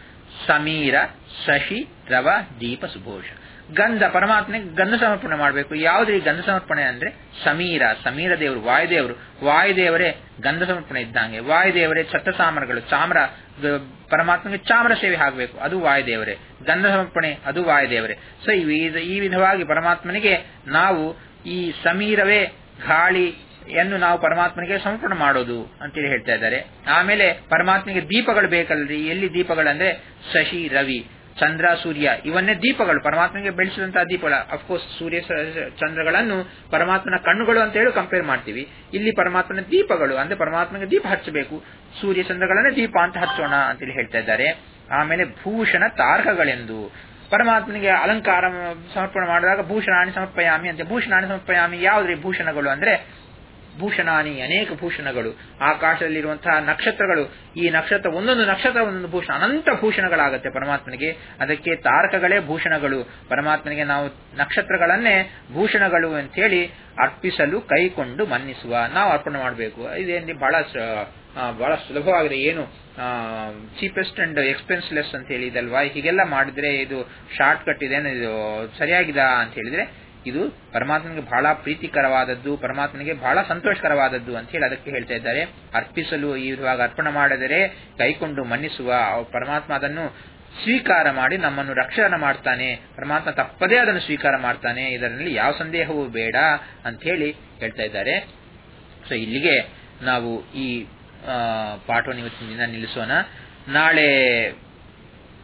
ಸಮೀರ ಶಶಿ ರವ ದೀಪ ಸುಭೋಷ. ಗಂಧ, ಪರಮಾತ್ಮನಿಗೆ ಗಂಧ ಸಮರ್ಪಣೆ ಮಾಡಬೇಕು. ಯಾವುದ್ರಿ ಗಂಧ ಸಮರ್ಪಣೆ ಅಂದ್ರೆ ಸಮೀರ. ಸಮೀರ ದೇವರು ವಾಯುದೇವರು. ವಾಯುದೇವರೇ ಗಂಧ ಸಮರ್ಪಣೆ ಇದ್ದಂಗೆ. ವಾಯುದೇವರೇ ಛತ್ರಸಾಮರಗಳು, ಚಾಮ್ರ. ಪರಮಾತ್ಮನಿಗೆ ಚಾಮ್ರ ಸೇವೆ ಆಗಬೇಕು, ಅದು ವಾಯುದೇವರೇ. ಗಂಧ ಸಮರ್ಪಣೆ ಅದು ವಾಯುದೇವರೇ. ಸೊ ಈ ವಿಧವಾಗಿ ಪರಮಾತ್ಮನಿಗೆ ನಾವು ಈ ಸಮೀರವೇ ಗಾಳಿಯನ್ನು ನಾವು ಪರಮಾತ್ಮನಿಗೆ ಸಮರ್ಪಣೆ ಮಾಡೋದು ಅಂತೇಳಿ ಹೇಳ್ತಾ ಇದ್ದಾರೆ. ಆಮೇಲೆ ಪರಮಾತ್ಮನಿಗೆ ದೀಪಗಳು ಬೇಕಲ್ರಿ. ಎಲ್ಲಿ ದೀಪಗಳಂದ್ರೆ ಶಶಿ ರವಿ ಚಂದ್ರ ಸೂರ್ಯ ಇವನ್ನೇ ದೀಪಗಳು. ಪರಮಾತ್ಮನಿಗೆ ಬೆಳೆಸಿದಂತಹ ದೀಪಗಳು. ಅಫ್ಕೋರ್ಸ್ ಸೂರ್ಯ ಚಂದ್ರಗಳನ್ನು ಪರಮಾತ್ಮನ ಕಣ್ಣುಗಳು ಅಂತ ಹೇಳಿ ಕಂಪೇರ್ ಮಾಡ್ತೀವಿ. ಇಲ್ಲಿ ಪರಮಾತ್ಮನ ದೀಪಗಳು ಅಂದ್ರೆ ಪರಮಾತ್ಮನಿಗೆ ದೀಪ ಹಚ್ಚಬೇಕು. ಸೂರ್ಯ ಚಂದ್ರಗಳನ್ನೇ ದೀಪ ಅಂತ ಹಚ್ಚೋಣ ಅಂತೇಳಿ ಹೇಳ್ತಾ ಇದ್ದಾರೆ. ಆಮೇಲೆ ಭೂಷಣ ತಾರಕಗಳೆಂದು ಪರಮಾತ್ಮನಿಗೆ ಅಲಂಕಾರ ಸಮರ್ಪಣೆ ಮಾಡಿದಾಗ ಭೂಷಣಾನಿ ಸಮರ್ಪಯಾಮಿ ಅಂತ. ಭೂಷಣಾನಿ ಸಮರ್ಪಯಾಮಿ ಯಾವುದ್ರಿ ಭೂಷಣಗಳು ಅಂದ್ರೆ ಭೂಷಣಾನಿ ಅನೇಕ ಭೂಷಣಗಳು. ಆಕಾಶದಲ್ಲಿರುವಂತಹ ನಕ್ಷತ್ರಗಳು, ಈ ನಕ್ಷತ್ರ ಒಂದೊಂದು ನಕ್ಷತ್ರ ಒಂದೊಂದು ಭೂಷಣ, ಅನಂತ ಭೂಷಣಗಳಾಗುತ್ತೆ ಪರಮಾತ್ಮನಿಗೆ. ಅದಕ್ಕೆ ತಾರಕಗಳೇ ಭೂಷಣಗಳು. ಪರಮಾತ್ಮನಿಗೆ ನಾವು ನಕ್ಷತ್ರಗಳನ್ನೇ ಭೂಷಣಗಳು ಅಂತ ಹೇಳಿ ಅರ್ಪಿಸಲು ಕೈಕೊಂಡು ಮನ್ನಿಸುವ ನಾವು ಅರ್ಪಣೆ ಮಾಡಬೇಕು. ಇದೇನು ಬಹಳ ಬಹಳ ಸುಲಭವಾಗಿದೆ. ಏನು ಚೀಪೆಸ್ಟ್ ಅಂಡ್ ಎಕ್ಸ್ಪೆನ್ಸ್ಲೆಸ್ ಅಂತ ಹೇಳಿ ಇದಲ್ವಾ? ಹೀಗೆಲ್ಲ ಮಾಡಿದ್ರೆ ಇದು ಶಾರ್ಟ್ ಕಟ್ ಇದೆ, ಇದು ಸರಿಯಾಗಿದಾ ಅಂತ ಹೇಳಿದ್ರೆ ಇದು ಪರಮಾತ್ಮನಿಗೆ ಬಹಳ ಪ್ರೀತಿಕರವಾದದ್ದು, ಪರಮಾತ್ಮನಿಗೆ ಬಹಳ ಸಂತೋಷಕರವಾದದ್ದು ಅಂತ ಹೇಳಿ ಅದಕ್ಕೆ ಹೇಳ್ತಾ ಇದ್ದಾರೆ. ಅರ್ಪಿಸಲು ಈ ವಿಧವಾಗಿ ಅರ್ಪಣೆ ಮಾಡಿದರೆ ಕೈಕೊಂಡು ಮನ್ನಿಸುವ ಪರಮಾತ್ಮ ಅದನ್ನು ಸ್ವೀಕಾರ ಮಾಡಿ ನಮ್ಮನ್ನು ರಕ್ಷಣೆ ಮಾಡ್ತಾನೆ. ಪರಮಾತ್ಮ ತಪ್ಪದೇ ಅದನ್ನು ಸ್ವೀಕಾರ ಮಾಡ್ತಾನೆ, ಇದರಲ್ಲಿ ಯಾವ ಸಂದೇಹವೂ ಬೇಡ ಅಂತ ಹೇಳಿ ಹೇಳ್ತಾ ಇದ್ದಾರೆ. ಸೊ ಇಲ್ಲಿಗೆ ನಾವು ಈ ಪಾಠವನ್ನು ಇವತ್ತಿನ ದಿನ ನಿಲ್ಲಿಸೋಣ. ನಾಳೆ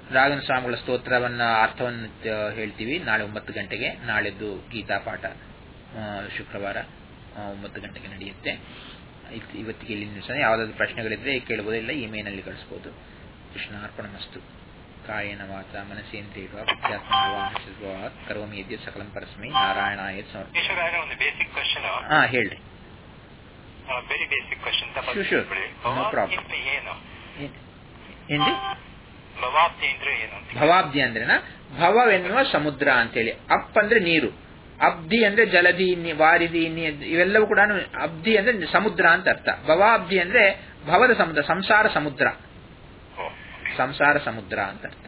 ರಾಘವೇಂದ್ರ ಸ್ವಾಮಿಗಳ ಸ್ತೋತ್ರವನ್ನ ಅರ್ಥವನ್ನು ಹೇಳ್ತೀವಿ ನಾಳೆ ಒಂಬತ್ತು ಗಂಟೆಗೆ. ನಾಳೆದ್ದು ಗೀತಾ ಪಾಠ ಶುಕ್ರವಾರ ಒಂಬತ್ತು ಗಂಟೆಗೆ ನಡೆಯುತ್ತೆ. ಇವತ್ತಿಗೆ ಇಲ್ಲಿ ನಿಲ್ಲಿಸೋಣ. ಯಾವುದಾದ್ರು ಪ್ರಶ್ನೆಗಳಿದ್ರೆ ಕೇಳಬಹುದು, ಇಲ್ಲ ಇಮೇಲ್ನಲ್ಲಿ ಕಳಿಸಬಹುದು. ಕೃಷ್ಣಾರ್ಪಣಮಸ್ತು. ಕಾಯೇನ ವಾಚಾ ಮನಸೇಂದ್ರಿಯರ್ವಾ ಬುದ್ಧ್ಯಾತ್ಮನಾ ಕರೋಮಿ ಯದ್ಯತ್ ಸಕಲಂ ಪರಸ್ಮೈ ನಾರಾಯಣಾಯ ಸಮರ್ಪಯಾಮಿ. ಒಂದು ಬೇಸಿಕ್ ಕ್ವೆಶ್ಚನ್. ಹಾ ಹೇಳ್ರಿ. Very basic question. No problem. ಏನು ಏನ್ರಿ ಭವಾಬ್ದಿ ಅಂದ್ರೆ ಏನು? ಭವಾಬ್ದಿ ಅಂದ್ರೆನ ಭವವೆನ್ನುವ ಸಮುದ್ರ ಅಂತೇಳಿ. ಅಪ್ ಅಂದ್ರೆ ನೀರು, ಅಬ್ದಿ ಅಂದ್ರೆ ಜಲದಿ, ವಾರಿದಿ, ಇವೆಲ್ಲವೂ ಕೂಡ ಅಬ್ದಿ ಅಂದ್ರೆ ಸಮುದ್ರ ಅಂತ ಅರ್ಥ. ಭವಾಬ್ದಿ ಅಂದ್ರೆ ಭವದ ಸಮುದ್ರ, ಸಂಸಾರ ಸಮುದ್ರ, ಸಂಸಾರ ಸಮುದ್ರ ಅಂತ ಅರ್ಥ.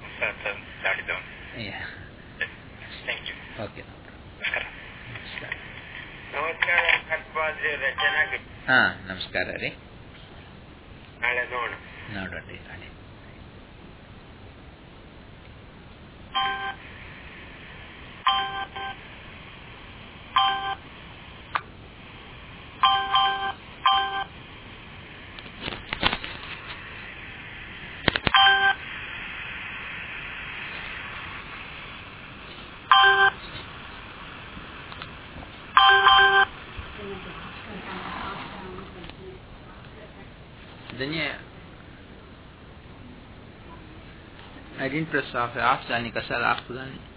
ಓಕೆ, ಹಾ ನಮಸ್ಕಾರ ರೀ. ನಾಳೆ ನೋಡ ನೋಡ್ರಿ ನಾಳೆ. I didn't press off. Off जाने का सर, off जाने